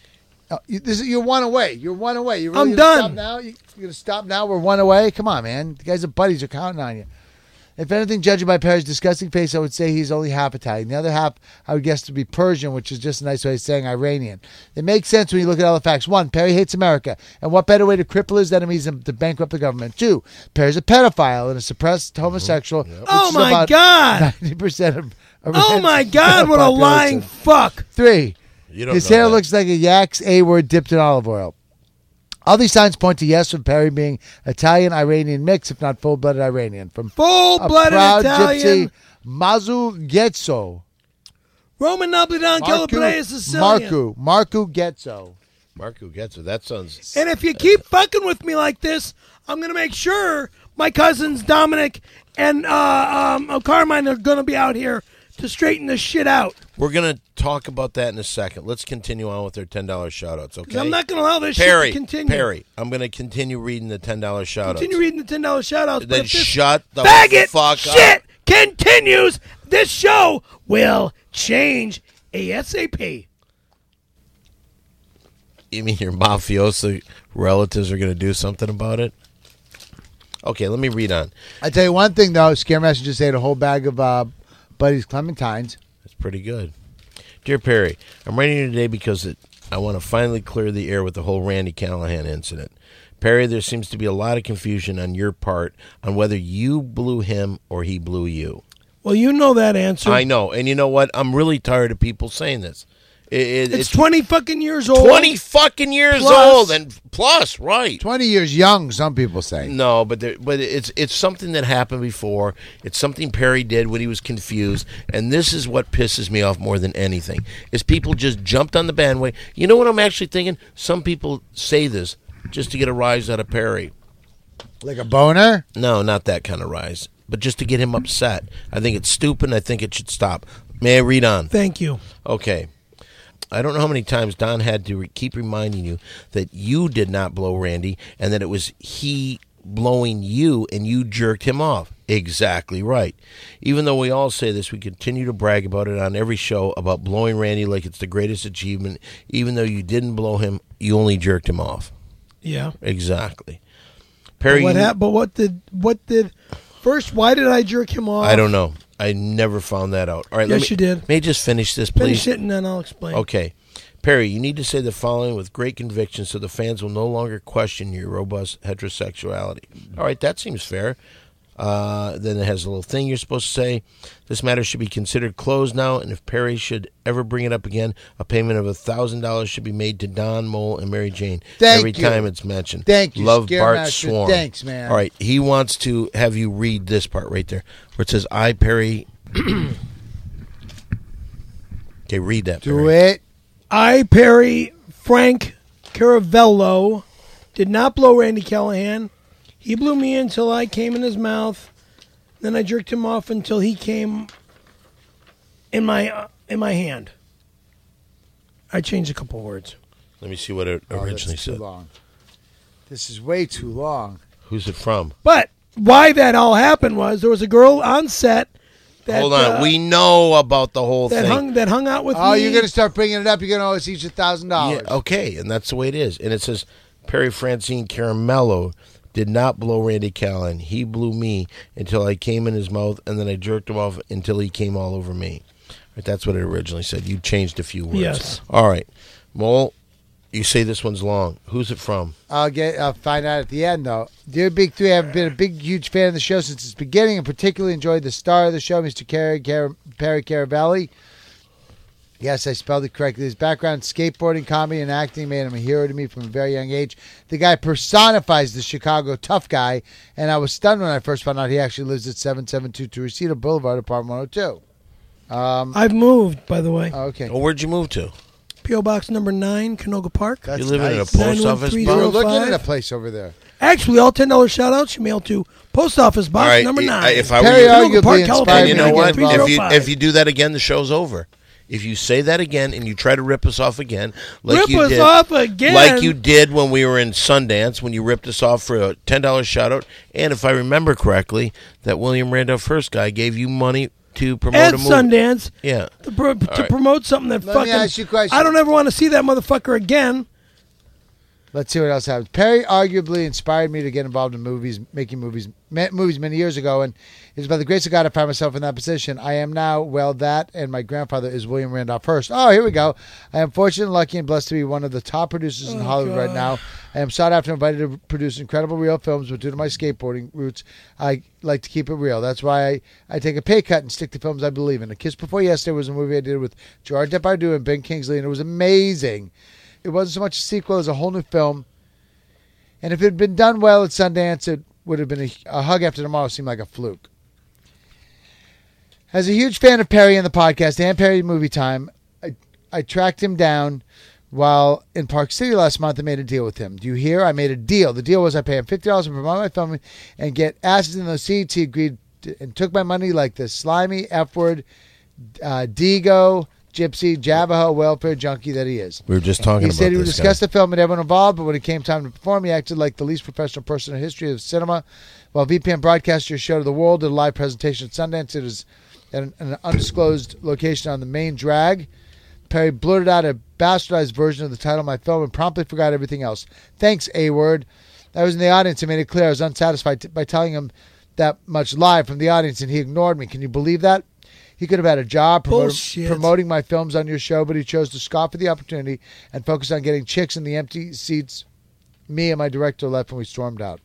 [SPEAKER 4] You're one away. You're one away. You really
[SPEAKER 6] I'm
[SPEAKER 4] gonna
[SPEAKER 6] done.
[SPEAKER 4] Stop now? You're going to stop now? We're one away? Come on, man. The guys are buddies. Are counting on you. If anything, judging by Perry's disgusting face, I would say he's only half Italian. The other half, I would guess to be Persian, which is just a nice way of saying Iranian. It makes sense when you look at all the facts. 1, Perry hates America. And what better way to cripple his enemies than to bankrupt the government? 2, Perry's a pedophile and a suppressed homosexual. Which
[SPEAKER 6] Oh,
[SPEAKER 4] is
[SPEAKER 6] my
[SPEAKER 4] about
[SPEAKER 6] God.
[SPEAKER 4] 90% of
[SPEAKER 6] Oh, my God, what a lying fuck.
[SPEAKER 4] 3,
[SPEAKER 2] You don't
[SPEAKER 4] his
[SPEAKER 2] know
[SPEAKER 4] hair
[SPEAKER 2] that.
[SPEAKER 4] looks like a yak's A-word dipped in olive oil. All these signs point to yes from Perry being Italian-Iranian mix, if not full-blooded Iranian. From a
[SPEAKER 6] Full-blooded
[SPEAKER 4] proud
[SPEAKER 6] Italian.
[SPEAKER 4] gypsy, Mazu Getzo.
[SPEAKER 6] Roman Nobledon Calabrese Sicilian.
[SPEAKER 4] Marco Getzo.
[SPEAKER 2] Marco gets it. That sounds.
[SPEAKER 6] And if you keep fucking with me like this, I'm going to make sure my cousins Dominic and Carmine are going to be out here to straighten this shit out.
[SPEAKER 2] We're going to talk about that in a second. Let's continue on with our $10 shout-outs, okay?
[SPEAKER 6] I'm not going to allow this
[SPEAKER 2] Perry,
[SPEAKER 6] shit to continue.
[SPEAKER 2] Perry, I'm going to continue reading the $10 shout-outs.
[SPEAKER 6] Continue reading the $10 shout-outs.
[SPEAKER 2] Then shut the
[SPEAKER 6] faggot
[SPEAKER 2] fuck
[SPEAKER 6] shit
[SPEAKER 2] up.
[SPEAKER 6] continues. This show will change ASAP.
[SPEAKER 2] You mean your mafioso relatives are going to do something about it? Okay, let me read on.
[SPEAKER 4] I tell you one thing, though. Scare Master just ate a whole bag of Buddy's Clementines.
[SPEAKER 2] That's pretty good. Dear Perry, I'm writing you today because I want to finally clear the air with the whole Randy Callahan incident. Perry, there seems to be a lot of confusion on your part on whether you blew him or he blew you.
[SPEAKER 6] Well, you know that answer.
[SPEAKER 2] I know. And you know what? I'm really tired of people saying this.
[SPEAKER 6] It's 20 fucking years old.
[SPEAKER 2] 20 fucking years
[SPEAKER 6] Plus.
[SPEAKER 2] old and plus, right.
[SPEAKER 4] 20 years young, some people say.
[SPEAKER 2] No, but it's something that happened before. It's something Perry did when he was confused, and this is what pisses me off more than anything, is people just jumped on the bandwagon. You know what I'm actually thinking? Some people say this just to get a rise out of Perry.
[SPEAKER 4] Like a boner?
[SPEAKER 2] No, not that kind of rise, but just to get him upset. I think it's stupid, and I think it should stop. May I read on?
[SPEAKER 6] Thank you.
[SPEAKER 2] Okay. I don't know how many times Don had to keep reminding you that you did not blow Randy and that it was he blowing you and you jerked him off. Exactly right. Even though we all say this, we continue to brag about it on every show about blowing Randy like it's the greatest achievement. Even though you didn't blow him, you only jerked him off.
[SPEAKER 6] Yeah.
[SPEAKER 2] Exactly. Perry,
[SPEAKER 6] But what did first, why did I jerk him off?
[SPEAKER 2] I don't know. I never found that out. All right,
[SPEAKER 6] Yes, you did.
[SPEAKER 2] May I just finish this, please?
[SPEAKER 6] Finish it and then I'll explain.
[SPEAKER 2] Okay. Perry, you need to say the following with great conviction so the fans will no longer question your robust heterosexuality. All right, that seems fair. Then it has a little thing you're supposed to say. This matter should be considered closed now, and if Perry should ever bring it up again, a payment of $1,000 should be made to Don, Mole, and Mary Jane every time it's mentioned.
[SPEAKER 4] Thank you,
[SPEAKER 2] Love,
[SPEAKER 4] Scare
[SPEAKER 2] Bart
[SPEAKER 4] Master.
[SPEAKER 2] Swarm.
[SPEAKER 4] Thanks, man.
[SPEAKER 2] All right, he wants to have you read this part right there where it says, I, Perry... Okay, read that.
[SPEAKER 4] Do
[SPEAKER 2] Perry.
[SPEAKER 4] it.
[SPEAKER 6] I, Perry Frank Caravello, did not blow Randy Callahan. He blew me until I came in his mouth. Then I jerked him off until he came in my hand. I changed a couple words.
[SPEAKER 2] Let me see what it originally
[SPEAKER 4] that's too
[SPEAKER 2] said.
[SPEAKER 4] long. This is way too long.
[SPEAKER 2] Who's it from?
[SPEAKER 6] But why that all happened was there was a girl on set that
[SPEAKER 2] Hold on. We know about the whole
[SPEAKER 6] that
[SPEAKER 2] thing.
[SPEAKER 6] hung out with
[SPEAKER 4] Oh,
[SPEAKER 6] me.
[SPEAKER 4] you're going to start bringing it up. You're going to owe us each $1,000.
[SPEAKER 2] Yeah, okay, and that's the way it is. And it says, Perry Francine Caramello did not blow Randy Callahan. He blew me until I came in his mouth, and then I jerked him off until he came all over me. Right, that's what it originally said. You changed a few words.
[SPEAKER 6] Yes.
[SPEAKER 2] All right. Mole, you say this one's long. Who's it from?
[SPEAKER 4] I'll find out at the end, though. Dear Big Three, I've been a big, huge fan of the show since its beginning and particularly enjoyed the star of the show, Mr. Perry Caravelli. Yes, I spelled it correctly. His background in skateboarding, comedy, and acting made him a hero to me from a very young age. The guy personifies the Chicago tough guy, and I was stunned when I first found out he actually lives at 7722 Reseda Boulevard, apartment 102.
[SPEAKER 6] I've moved, by the way.
[SPEAKER 4] Okay.
[SPEAKER 2] Oh, where'd you move to?
[SPEAKER 6] P.O. Box number 9, Canoga Park.
[SPEAKER 4] That's
[SPEAKER 2] You live in a
[SPEAKER 4] nice.
[SPEAKER 2] post office
[SPEAKER 6] 91305.
[SPEAKER 4] We're
[SPEAKER 2] box?
[SPEAKER 4] looking at a place over there.
[SPEAKER 6] Actually, all $10 shout-outs you mail to Post Office Box
[SPEAKER 2] All right,
[SPEAKER 6] number 9.
[SPEAKER 2] if I were
[SPEAKER 4] Perry
[SPEAKER 2] you,
[SPEAKER 6] Canoga
[SPEAKER 4] arguably
[SPEAKER 6] Park,
[SPEAKER 4] inspired
[SPEAKER 6] California,
[SPEAKER 2] and you know
[SPEAKER 4] me to
[SPEAKER 2] what?
[SPEAKER 4] get involved.
[SPEAKER 2] If you do that again, the show's over. If you say that again and you try to rip us off again, like
[SPEAKER 6] Rip
[SPEAKER 2] you
[SPEAKER 6] us
[SPEAKER 2] did,
[SPEAKER 6] off again?
[SPEAKER 2] like you did when we were in Sundance, when you ripped us off for a $10 shout out, and if I remember correctly, that William Randolph Hearst guy gave you money to promote
[SPEAKER 6] At
[SPEAKER 2] a movie.
[SPEAKER 6] Sundance
[SPEAKER 2] Yeah.
[SPEAKER 6] to promote something that
[SPEAKER 4] Let me
[SPEAKER 6] fucking...
[SPEAKER 4] ask you a question.
[SPEAKER 6] I don't ever want to see that motherfucker again.
[SPEAKER 4] Let's see what else happens. Perry arguably inspired me to get involved in making movies many years ago, and it is by the grace of God I find myself in that position. I am now, that, and my grandfather is William Randolph Hearst. Oh, here we go. I am fortunate, lucky, and blessed to be one of the top producers in Hollywood right now. I am sought after and invited to produce incredible real films, but due to my skateboarding roots, I like to keep it real. That's why I take a pay cut and stick to films I believe in. A Kiss Before Yesterday was a movie I did with Gerard Depardieu and Ben Kingsley, and it was amazing. It wasn't so much a sequel as a whole new film. And if it had been done well at Sundance, it would have been a hug after tomorrow seemed like a fluke. As a huge fan of Perry and the podcast and Perry Movie Time, I tracked him down while in Park City last month and made a deal with him. Do you hear? I made a deal. The deal was I pay him $50 to promote my film and get asses in those seats. He agreed and took my money like the slimy F-word, Digo, Gypsy, Javaho, welfare junkie that he is.
[SPEAKER 2] We were just talking about this.
[SPEAKER 4] He said he would discuss the film with everyone involved, but when it came time to perform, he acted like the least professional person in the history of cinema. While VPN broadcast your show to the world, did a live presentation at Sundance. It is at an undisclosed location on the main drag. Perry blurted out a bastardized version of the title of my film and promptly forgot everything else. Thanks, A-word. I was in the audience and made it clear I was unsatisfied by telling him that much live from the audience, and he ignored me. Can you believe that? He could have had a job promoting my films on your show, but he chose to scoff at the opportunity and focus on getting chicks in the empty seats me and my director left when we stormed out.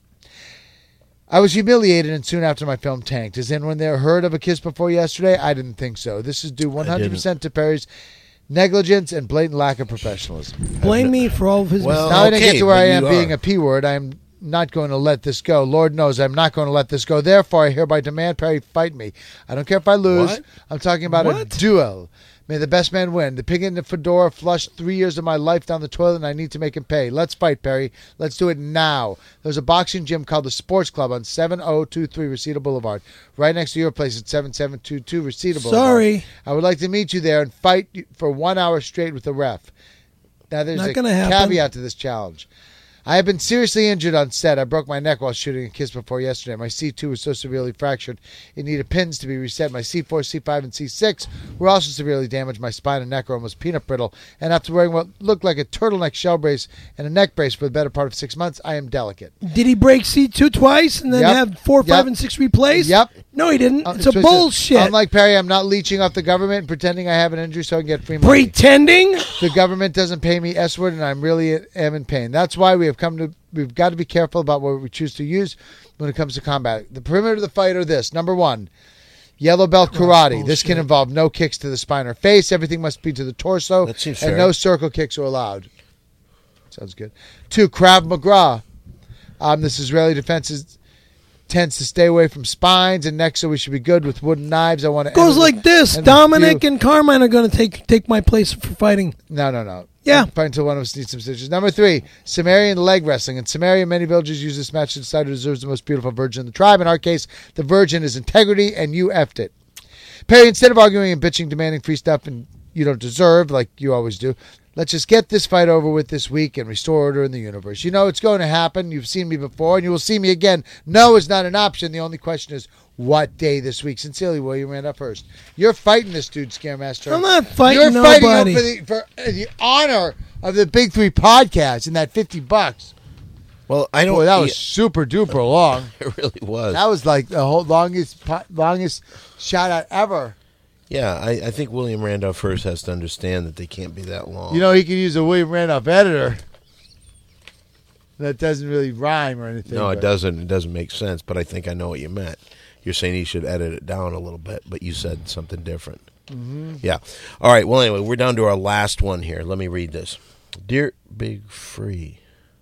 [SPEAKER 4] I was humiliated, and soon after my film tanked. As in, when they heard of A Kiss Before Yesterday, I didn't think so. This is due 100% to Perry's negligence and blatant lack of professionalism.
[SPEAKER 6] Blame me for all of his mistakes.
[SPEAKER 4] Now I didn't get to where I am being a P-word. I'm not going to let this go. Lord knows I'm not going to let this go. Therefore, I hereby demand Perry fight me. I don't care if I lose.
[SPEAKER 2] What?
[SPEAKER 4] I'm talking about a duel. May the best man win. The pig in the fedora flushed 3 years of my life down the toilet, and I need to make him pay. Let's fight, Perry. Let's do it now. There's a boxing gym called the Sports Club on 7023 Reseda Boulevard, right next to your place at 7722 Reseda Boulevard.
[SPEAKER 6] Sorry.
[SPEAKER 4] I would like to meet you there and fight for 1 hour straight with the ref. Now, there's a caveat to this challenge. I have been seriously injured on set. I broke my neck while shooting A Kiss Before Yesterday. My C2 was so severely fractured it needed pins to be reset. My C4, C5, and C6 were also severely damaged. My spine and neck are almost peanut brittle. And after wearing what looked like a turtleneck shell brace and a neck brace for the better part of 6 months, I am delicate.
[SPEAKER 6] Did he break C2 twice and then have 4, 5, and 6 replaced?
[SPEAKER 4] Yep.
[SPEAKER 6] No, he didn't. It's a bullshit.
[SPEAKER 4] Unlike Perry, I'm not leeching off the government and pretending I have an injury so I can get free money.
[SPEAKER 6] Pretending?
[SPEAKER 4] The government doesn't pay me S-word, and I'm really am in pain. That's why we've got to be careful about what we choose to use when it comes to combat. The perimeter of the fight are this. Number 1, yellow belt karate. This can involve no kicks to the spine or face. Everything must be to the torso.
[SPEAKER 2] That seems
[SPEAKER 4] and
[SPEAKER 2] fair.
[SPEAKER 4] No circle kicks are allowed. Sounds good. 2, Krav Maga. This Israeli defense tends to stay away from spines and necks, so we should be good with wooden knives. I want to
[SPEAKER 6] goes like this. Dominic and Carmine are going to take my place for fighting.
[SPEAKER 4] No.
[SPEAKER 6] Yeah.
[SPEAKER 4] Fight until one of us needs some stitches. Number 3, Sumerian leg wrestling. In Samaria, many villagers use this match to decide who deserves the most beautiful virgin in the tribe. In our case, the virgin is integrity, and you effed it. Perry, instead of arguing and bitching, demanding free stuff and you don't deserve, like you always do, let's just get this fight over with this week and restore order in the universe. You know it's going to happen. You've seen me before, and you will see me again. No is not an option. The only question is, what day this week? Sincerely, William Randolph Hearst. You're fighting this dude, Scaremaster.
[SPEAKER 6] I'm not fighting
[SPEAKER 4] You're
[SPEAKER 6] nobody.
[SPEAKER 4] fighting for the honor of the Big 3 podcast and that $50.
[SPEAKER 2] Well, I don't.
[SPEAKER 4] Boy, that was super duper long.
[SPEAKER 2] It really was.
[SPEAKER 4] That was like the whole longest shout out ever.
[SPEAKER 2] Yeah, I think William Randolph Hearst has to understand that they can't be that long.
[SPEAKER 4] You know, he could use a William Randolph editor. That doesn't really rhyme or anything.
[SPEAKER 2] No, it doesn't. It doesn't make sense, but I think I know what you meant. You're saying he should edit it down a little bit, but you said something different. Mm-hmm. Yeah. All right, well, anyway, we're down to our last one here. Let me read this. Dear Big Free.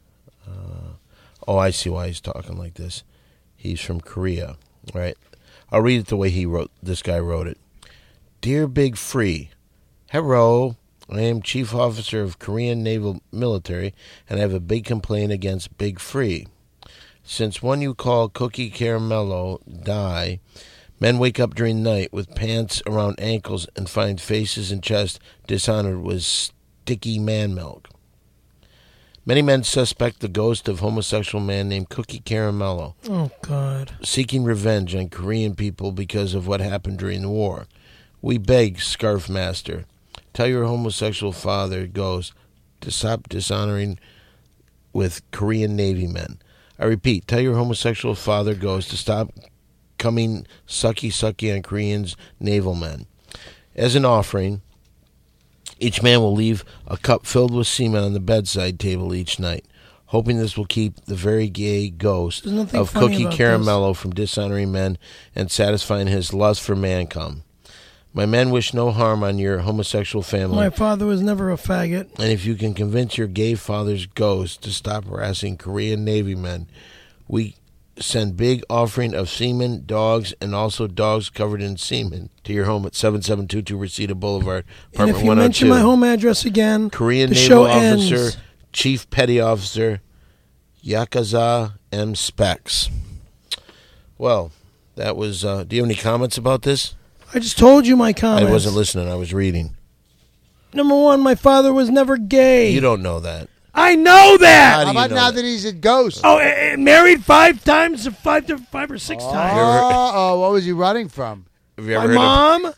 [SPEAKER 2] I see why he's talking like this. He's from Korea, right? I'll read it the way this guy wrote it. Dear Big Free, hello, I am Chief Officer of Korean Naval Military, and I have a big complaint against Big Free. Since one you call Cookie Caramello die, men wake up during the night with pants around ankles and find faces and chest dishonored with sticky man milk. Many men suspect the ghost of homosexual man named Cookie Caramello.
[SPEAKER 6] Oh, God.
[SPEAKER 2] Seeking revenge on Korean people because of what happened during the war. We beg, Scarf Master, tell your homosexual father, ghost, to stop dishonoring with Korean Navy men. I repeat, tell your homosexual father Ghost to stop coming sucky on Korean's naval men. As an offering, each man will leave a cup filled with semen on the bedside table each night, hoping this will keep the very gay Ghost of Cookie Caramello from dishonoring men and satisfying his lust for man-cum. My men wish no harm on your homosexual family.
[SPEAKER 6] My father was never a faggot.
[SPEAKER 2] And if you can convince your gay father's ghost to stop harassing Korean Navy men, we send big offering of semen, dogs, and also dogs covered in semen to your home at 7722 Reseda Boulevard,
[SPEAKER 6] And
[SPEAKER 2] apartment
[SPEAKER 6] if you
[SPEAKER 2] 102.
[SPEAKER 6] mention my home address again,
[SPEAKER 2] Korean
[SPEAKER 6] the
[SPEAKER 2] Naval
[SPEAKER 6] show
[SPEAKER 2] Officer,
[SPEAKER 6] ends.
[SPEAKER 2] Chief Petty Officer, Yakaza M. Specs. Well, that was... do you have any comments about this?
[SPEAKER 6] I just told you my comments.
[SPEAKER 2] I wasn't listening. I was reading.
[SPEAKER 6] Number one, my father was never gay.
[SPEAKER 2] You don't know that.
[SPEAKER 6] I know that.
[SPEAKER 2] How do
[SPEAKER 4] How
[SPEAKER 2] you
[SPEAKER 4] about
[SPEAKER 2] know
[SPEAKER 4] now
[SPEAKER 2] that?
[SPEAKER 4] that he's a ghost?
[SPEAKER 6] Oh, married 5 times, five or six times.
[SPEAKER 4] Oh, what was he running from?
[SPEAKER 2] Have you
[SPEAKER 6] My
[SPEAKER 2] ever heard of...
[SPEAKER 6] mom,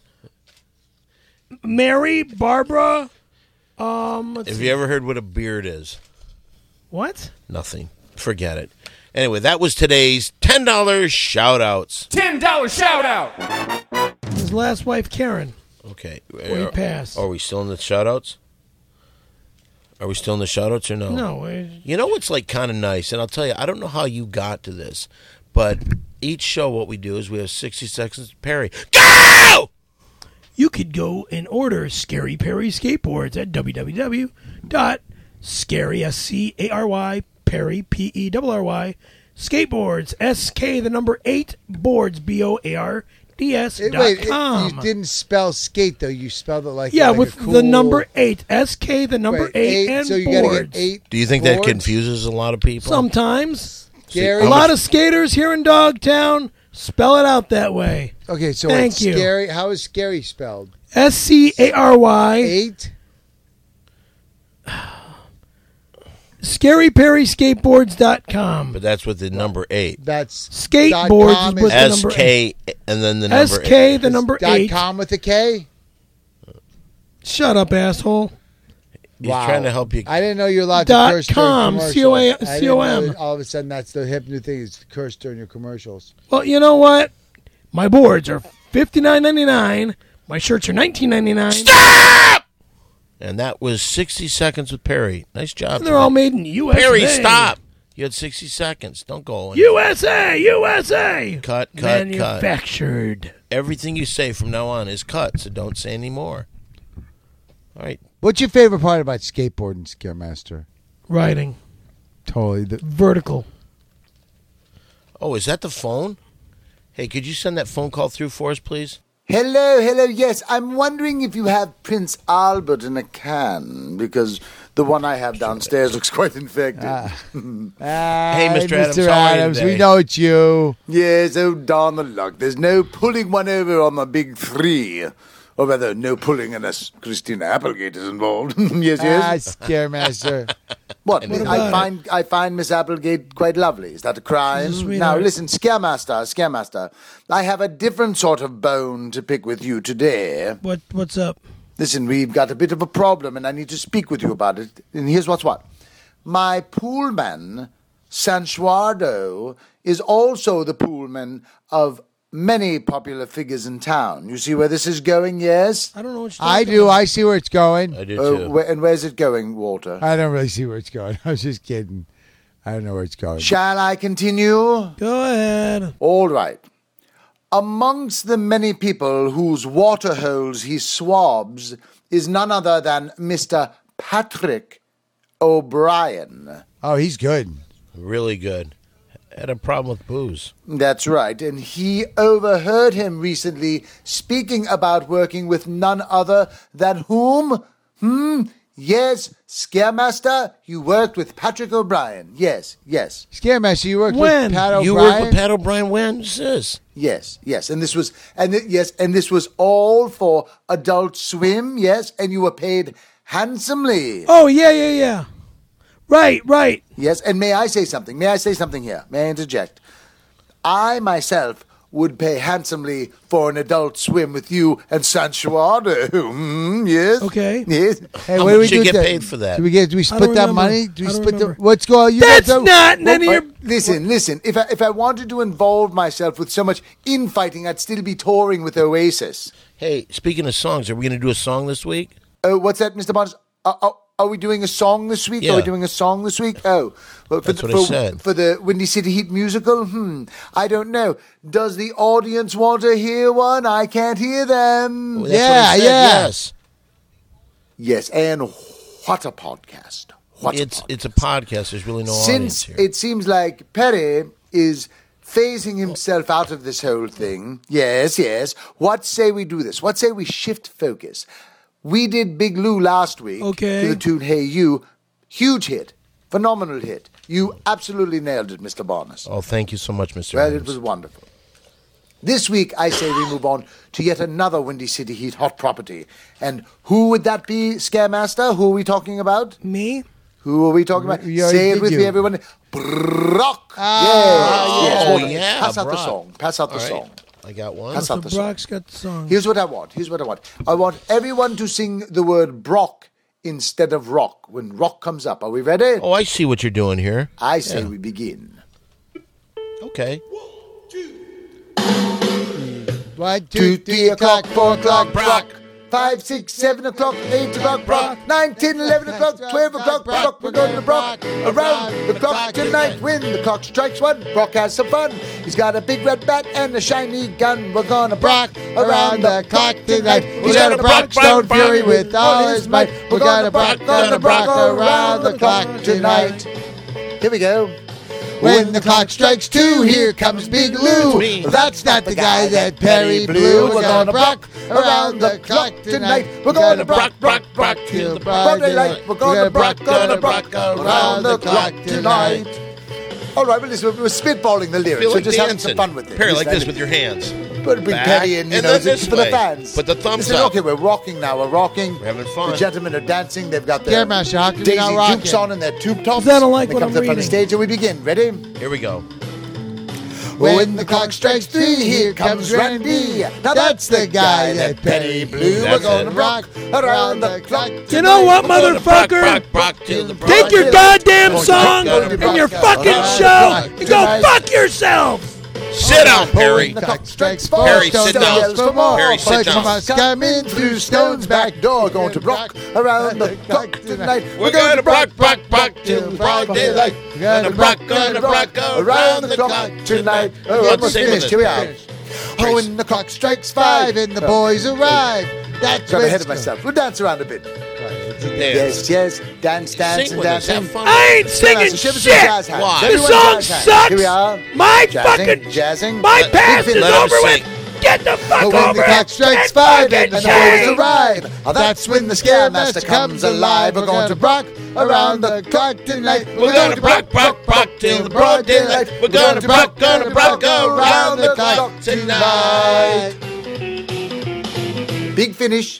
[SPEAKER 6] Mary, Barbara. Let's
[SPEAKER 2] Have
[SPEAKER 6] see.
[SPEAKER 2] you ever heard what a beard is?
[SPEAKER 6] What?
[SPEAKER 2] Nothing. Forget it. Anyway, that was today's $10 shout-outs.
[SPEAKER 5] $10 shout out.
[SPEAKER 6] His last wife, Karen.
[SPEAKER 2] Okay.
[SPEAKER 6] We passed.
[SPEAKER 2] Are we still in the shout-outs? Are we still in the shout-outs or no?
[SPEAKER 6] No.
[SPEAKER 2] You know what's like kind of nice, and I'll tell you, I don't know how you got to this, but each show what we do is we have 60 seconds to Perry. Go!
[SPEAKER 6] You could go and order Scary Perry skateboards at www.scary, S-C-A-R-Y, Perry, P-E-R-R-Y, skateboards, S-K, the number 8, boards, B-O-A-R-D-S.com.
[SPEAKER 4] Wait, you didn't spell skate, though. You spelled it like
[SPEAKER 6] Yeah,
[SPEAKER 4] like
[SPEAKER 6] with
[SPEAKER 4] a cool,
[SPEAKER 6] the number 8, S-K, the number
[SPEAKER 4] Wait,
[SPEAKER 6] 8, and
[SPEAKER 4] so you
[SPEAKER 6] boards.
[SPEAKER 4] gotta get 8
[SPEAKER 2] Do you think that
[SPEAKER 4] boards?
[SPEAKER 2] confuses a lot of people?
[SPEAKER 6] Sometimes.
[SPEAKER 4] Scary.
[SPEAKER 6] A lot of skaters here in Dogtown spell it out that way.
[SPEAKER 4] Okay, so
[SPEAKER 6] Thank
[SPEAKER 4] it's
[SPEAKER 6] you.
[SPEAKER 4] Scary. How is scary spelled?
[SPEAKER 6] S-C-A-R-Y,
[SPEAKER 4] 8?
[SPEAKER 6] ScaryPerrySkateboards.com.
[SPEAKER 2] But that's with the number 8.
[SPEAKER 4] That's
[SPEAKER 6] Skateboards
[SPEAKER 4] .com
[SPEAKER 6] is with the number
[SPEAKER 2] S-K, and then the number 8.
[SPEAKER 6] S-K, the number 8.
[SPEAKER 4] .com with a K?
[SPEAKER 6] Shut up, asshole.
[SPEAKER 2] He's trying to help you.
[SPEAKER 4] I didn't know you're allowed to
[SPEAKER 6] Dot
[SPEAKER 4] curse
[SPEAKER 6] com,
[SPEAKER 4] during commercials. I didn't know
[SPEAKER 6] C-O-M.
[SPEAKER 4] that all of a sudden that's the hip new thing is to curse during your commercials.
[SPEAKER 6] Well, you know what? My boards are $59.99. My shirts are $19.99.
[SPEAKER 2] Stop! And that was 60 seconds with Perry. Nice job.
[SPEAKER 6] And they're all made in USA.
[SPEAKER 2] Perry, stop. You had 60 seconds. Don't go.
[SPEAKER 6] USA!
[SPEAKER 2] Cut.
[SPEAKER 6] Manufactured.
[SPEAKER 2] Everything you say from now on is cut, so don't say any more. All right.
[SPEAKER 4] What's your favorite part about skateboarding, Scaremaster?
[SPEAKER 6] Riding.
[SPEAKER 4] Totally.
[SPEAKER 6] Vertical.
[SPEAKER 2] Oh, is that the phone? Hey, could you send that phone call through for us, please?
[SPEAKER 8] Hello, yes. I'm wondering if you have Prince Albert in a can, because the one I have downstairs looks quite infected.
[SPEAKER 2] Hey, Mr. Adams, how are you
[SPEAKER 4] Adams,
[SPEAKER 2] today?
[SPEAKER 4] we know it's you.
[SPEAKER 8] Yes, oh darn the luck. There's no pulling one over on the big 3. Or rather, no pulling unless Christina Applegate is involved. yes.
[SPEAKER 4] Scaremaster.
[SPEAKER 8] What?
[SPEAKER 6] about
[SPEAKER 8] I find Miss Applegate quite lovely. Is that a crime?
[SPEAKER 6] She's a
[SPEAKER 8] Now
[SPEAKER 6] sweetheart.
[SPEAKER 8] listen, Scaremaster. I have a different sort of bone to pick with you today.
[SPEAKER 6] What's up?
[SPEAKER 8] Listen, we've got a bit of a problem, and I need to speak with you about it. And here's what's what. My poolman, Sanchuardo, is also the poolman of many popular figures in town. You see where this is going, yes?
[SPEAKER 6] I don't know what you're
[SPEAKER 4] I
[SPEAKER 6] talking
[SPEAKER 4] do.
[SPEAKER 6] about.
[SPEAKER 4] I see where it's going.
[SPEAKER 2] I do, too.
[SPEAKER 8] And where's it going, Walter?
[SPEAKER 4] I don't really see where it's going. I was just kidding. I don't know where it's going.
[SPEAKER 8] Shall I continue?
[SPEAKER 6] Go ahead.
[SPEAKER 8] All right. Amongst the many people whose water holes he swabs is none other than Mr. Patrick O'Brien.
[SPEAKER 4] Oh, he's good.
[SPEAKER 2] Really good. Had a problem with booze.
[SPEAKER 8] That's right, and he overheard him recently speaking about working with none other than whom? Yes, Scaremaster, you worked with Patrick O'Brien. Yes.
[SPEAKER 4] Scaremaster, you worked
[SPEAKER 6] When?
[SPEAKER 4] with Pat O'Brien?
[SPEAKER 2] You worked with Pat O'Brien when? What's this?
[SPEAKER 8] Yes, and this was this was all for Adult Swim, yes, and you were paid handsomely.
[SPEAKER 6] Oh, yeah. Right.
[SPEAKER 8] Yes, and may I say something? May I say something here? May I interject? I myself would pay handsomely for an adult swim with you and Sanchuado. Yes.
[SPEAKER 6] Okay.
[SPEAKER 8] Yes.
[SPEAKER 4] Hey,
[SPEAKER 2] How
[SPEAKER 4] what do we
[SPEAKER 2] much
[SPEAKER 4] do?
[SPEAKER 2] you
[SPEAKER 4] with
[SPEAKER 2] get
[SPEAKER 4] that?
[SPEAKER 2] paid for that?
[SPEAKER 4] Do we split that
[SPEAKER 6] remember.
[SPEAKER 4] money? Do we
[SPEAKER 6] I don't
[SPEAKER 4] split
[SPEAKER 6] remember.
[SPEAKER 4] what's going on? You
[SPEAKER 6] That's
[SPEAKER 4] guys are-
[SPEAKER 6] not none of your.
[SPEAKER 8] Listen. If I wanted to involve myself with so much infighting, I'd still be touring with Oasis.
[SPEAKER 2] Hey, speaking of songs, are we going to do a song this week?
[SPEAKER 8] Oh, what's that, Mr. Bonds? Are we doing a song this week?
[SPEAKER 2] Yeah.
[SPEAKER 8] Are we doing a song this week? Oh, well,
[SPEAKER 2] That's what I said.
[SPEAKER 8] For the Windy City Heat musical? I don't know. Does the audience want to hear one? I can't hear them.
[SPEAKER 2] Well, that's what he said, Yes.
[SPEAKER 8] Yes, and what a podcast. What a podcast.
[SPEAKER 2] It's a podcast. There's really no audience
[SPEAKER 8] Since
[SPEAKER 2] here.
[SPEAKER 8] it seems like Perry is phasing himself out of this whole thing, yes, what say we do this? What say we shift focus? We did Big Lou last week
[SPEAKER 6] Okay.
[SPEAKER 8] to the tune Hey You. Huge hit. Phenomenal hit. You absolutely nailed it, Mr. Barnes.
[SPEAKER 2] Oh, thank you so much, Mr.
[SPEAKER 8] Well,
[SPEAKER 2] Adams.
[SPEAKER 8] it was wonderful. This week, I say we move on to yet another Windy City Heat hot property. And who would that be, Scaremaster? Who are we talking about?
[SPEAKER 6] Me?
[SPEAKER 8] Who are we talking about?
[SPEAKER 4] You already
[SPEAKER 8] Say it
[SPEAKER 4] did
[SPEAKER 8] with
[SPEAKER 4] you.
[SPEAKER 8] me, everyone. Brock.
[SPEAKER 2] Oh,
[SPEAKER 8] yes. Hold on.
[SPEAKER 2] yeah,
[SPEAKER 8] Pass out the
[SPEAKER 2] Brock.
[SPEAKER 8] song. Pass out the
[SPEAKER 2] All right.
[SPEAKER 8] song.
[SPEAKER 2] I got one.
[SPEAKER 8] Pass
[SPEAKER 6] So
[SPEAKER 8] out the song.
[SPEAKER 6] Brock's got the song.
[SPEAKER 8] Here's what I want. I want everyone to sing the word Brock instead of rock when rock comes up. Are we ready?
[SPEAKER 2] Oh, I see what you're doing here.
[SPEAKER 8] I say we begin.
[SPEAKER 2] Okay.
[SPEAKER 4] 1,
[SPEAKER 8] 2,
[SPEAKER 4] 2,
[SPEAKER 8] 3 o'clock, 4 o'clock, Brock. 5, 6, 7 o'clock, 8 o'clock, Brock. 9, 10, 11 o'clock, 12 o'clock, Brock. We're going to Brock. Around the clock tonight. When the clock strikes 1, Brock has some fun. He's got a big red bat and a shiny gun. We're gonna Brock around the clock tonight. He's got a Brock Stone Fury with all his might. We're gonna Brock around the clock tonight. Here we go. When the clock strikes 2, here comes Big Lou. That's not the guy that Perry blew. We're gonna Brock around the clock tonight. We're gonna Brock till broad daylight. We're gonna Brock around the clock tonight. All right, well, listen, we're spitballing the lyrics.
[SPEAKER 2] Feel
[SPEAKER 8] We're
[SPEAKER 2] like
[SPEAKER 8] just having
[SPEAKER 2] dancing.
[SPEAKER 8] some fun with it.
[SPEAKER 2] Perry, like this with your hands.
[SPEAKER 8] But bring
[SPEAKER 2] Back,
[SPEAKER 8] Perry in,
[SPEAKER 2] and then this
[SPEAKER 8] for
[SPEAKER 2] way.
[SPEAKER 8] the fans.
[SPEAKER 2] Put the thumbs
[SPEAKER 8] Listen,
[SPEAKER 2] up.
[SPEAKER 8] Okay, we're rocking now. We're rocking.
[SPEAKER 2] We're having fun.
[SPEAKER 8] The gentlemen are dancing. They've got their
[SPEAKER 4] Scaremaster, how can we
[SPEAKER 8] Daisy
[SPEAKER 4] not rock
[SPEAKER 8] Dukes
[SPEAKER 4] it?
[SPEAKER 8] on and their tube tops.
[SPEAKER 6] I don't like
[SPEAKER 8] They
[SPEAKER 6] what
[SPEAKER 8] come
[SPEAKER 6] I'm
[SPEAKER 8] to the front of the
[SPEAKER 6] reading.
[SPEAKER 8] stage and we begin. Ready?
[SPEAKER 2] Here we go.
[SPEAKER 8] When the clock strikes 3, here comes Randy. Now that's the guy that Perry blew. We're
[SPEAKER 2] That's
[SPEAKER 8] gonna
[SPEAKER 2] it.
[SPEAKER 8] rock around the clock.
[SPEAKER 6] You know what,
[SPEAKER 2] Brock,
[SPEAKER 6] motherfucker?
[SPEAKER 2] Brock, till the
[SPEAKER 6] Take your goddamn song
[SPEAKER 2] Brock,
[SPEAKER 6] and your
[SPEAKER 2] Brock,
[SPEAKER 6] fucking
[SPEAKER 8] Brock,
[SPEAKER 6] show
[SPEAKER 8] Brock,
[SPEAKER 6] and go
[SPEAKER 8] tonight.
[SPEAKER 6] fuck yourselves.
[SPEAKER 2] Sit down, Perry.
[SPEAKER 8] When the clock strikes 4,
[SPEAKER 2] Perry, sit
[SPEAKER 8] Stone
[SPEAKER 2] down.
[SPEAKER 8] yells for more.
[SPEAKER 2] Perry, sit
[SPEAKER 8] But
[SPEAKER 2] down.
[SPEAKER 8] we must come in through Stone's back door. Going to Brock around the clock tonight.
[SPEAKER 2] We're going to Brock till broad daylight.
[SPEAKER 4] We're gonna
[SPEAKER 2] Brock around the clock tonight.
[SPEAKER 8] Oh,
[SPEAKER 2] Let's
[SPEAKER 8] almost
[SPEAKER 2] sing with
[SPEAKER 8] finished.
[SPEAKER 2] it.
[SPEAKER 8] Here we are. Oh, when the clock strikes 5 and the boys arrive. That's
[SPEAKER 4] Got
[SPEAKER 8] when
[SPEAKER 4] ahead
[SPEAKER 8] it's
[SPEAKER 4] of myself.
[SPEAKER 8] We'll dance around a bit.
[SPEAKER 2] Dance.
[SPEAKER 8] Yes. Dance, dance,
[SPEAKER 2] Sing
[SPEAKER 8] and
[SPEAKER 2] with us.
[SPEAKER 8] dancing.
[SPEAKER 2] Have fun.
[SPEAKER 6] I ain't singing
[SPEAKER 8] Give us some
[SPEAKER 6] shit.
[SPEAKER 8] jazz hands.
[SPEAKER 2] Why?
[SPEAKER 6] The
[SPEAKER 8] Everyone
[SPEAKER 6] song
[SPEAKER 8] jazz hands.
[SPEAKER 6] sucks.
[SPEAKER 8] Here we are.
[SPEAKER 6] My
[SPEAKER 8] Jazzing,
[SPEAKER 6] fucking
[SPEAKER 8] jazzing.
[SPEAKER 6] my past
[SPEAKER 8] Big
[SPEAKER 6] is
[SPEAKER 2] Let 'em
[SPEAKER 6] over with.
[SPEAKER 2] sing.
[SPEAKER 6] Get the fuck
[SPEAKER 8] Oh,
[SPEAKER 6] over
[SPEAKER 8] when the clock
[SPEAKER 6] it.
[SPEAKER 8] strikes
[SPEAKER 6] and
[SPEAKER 8] 5
[SPEAKER 6] fucking
[SPEAKER 8] and the boys
[SPEAKER 6] change.
[SPEAKER 8] arrive. That's when the Scaremaster comes alive. We're going to Brock around the clock tonight.
[SPEAKER 2] We're going to Brock till the broad daylight. We're going to Brock around the clock tonight.
[SPEAKER 8] Big finish.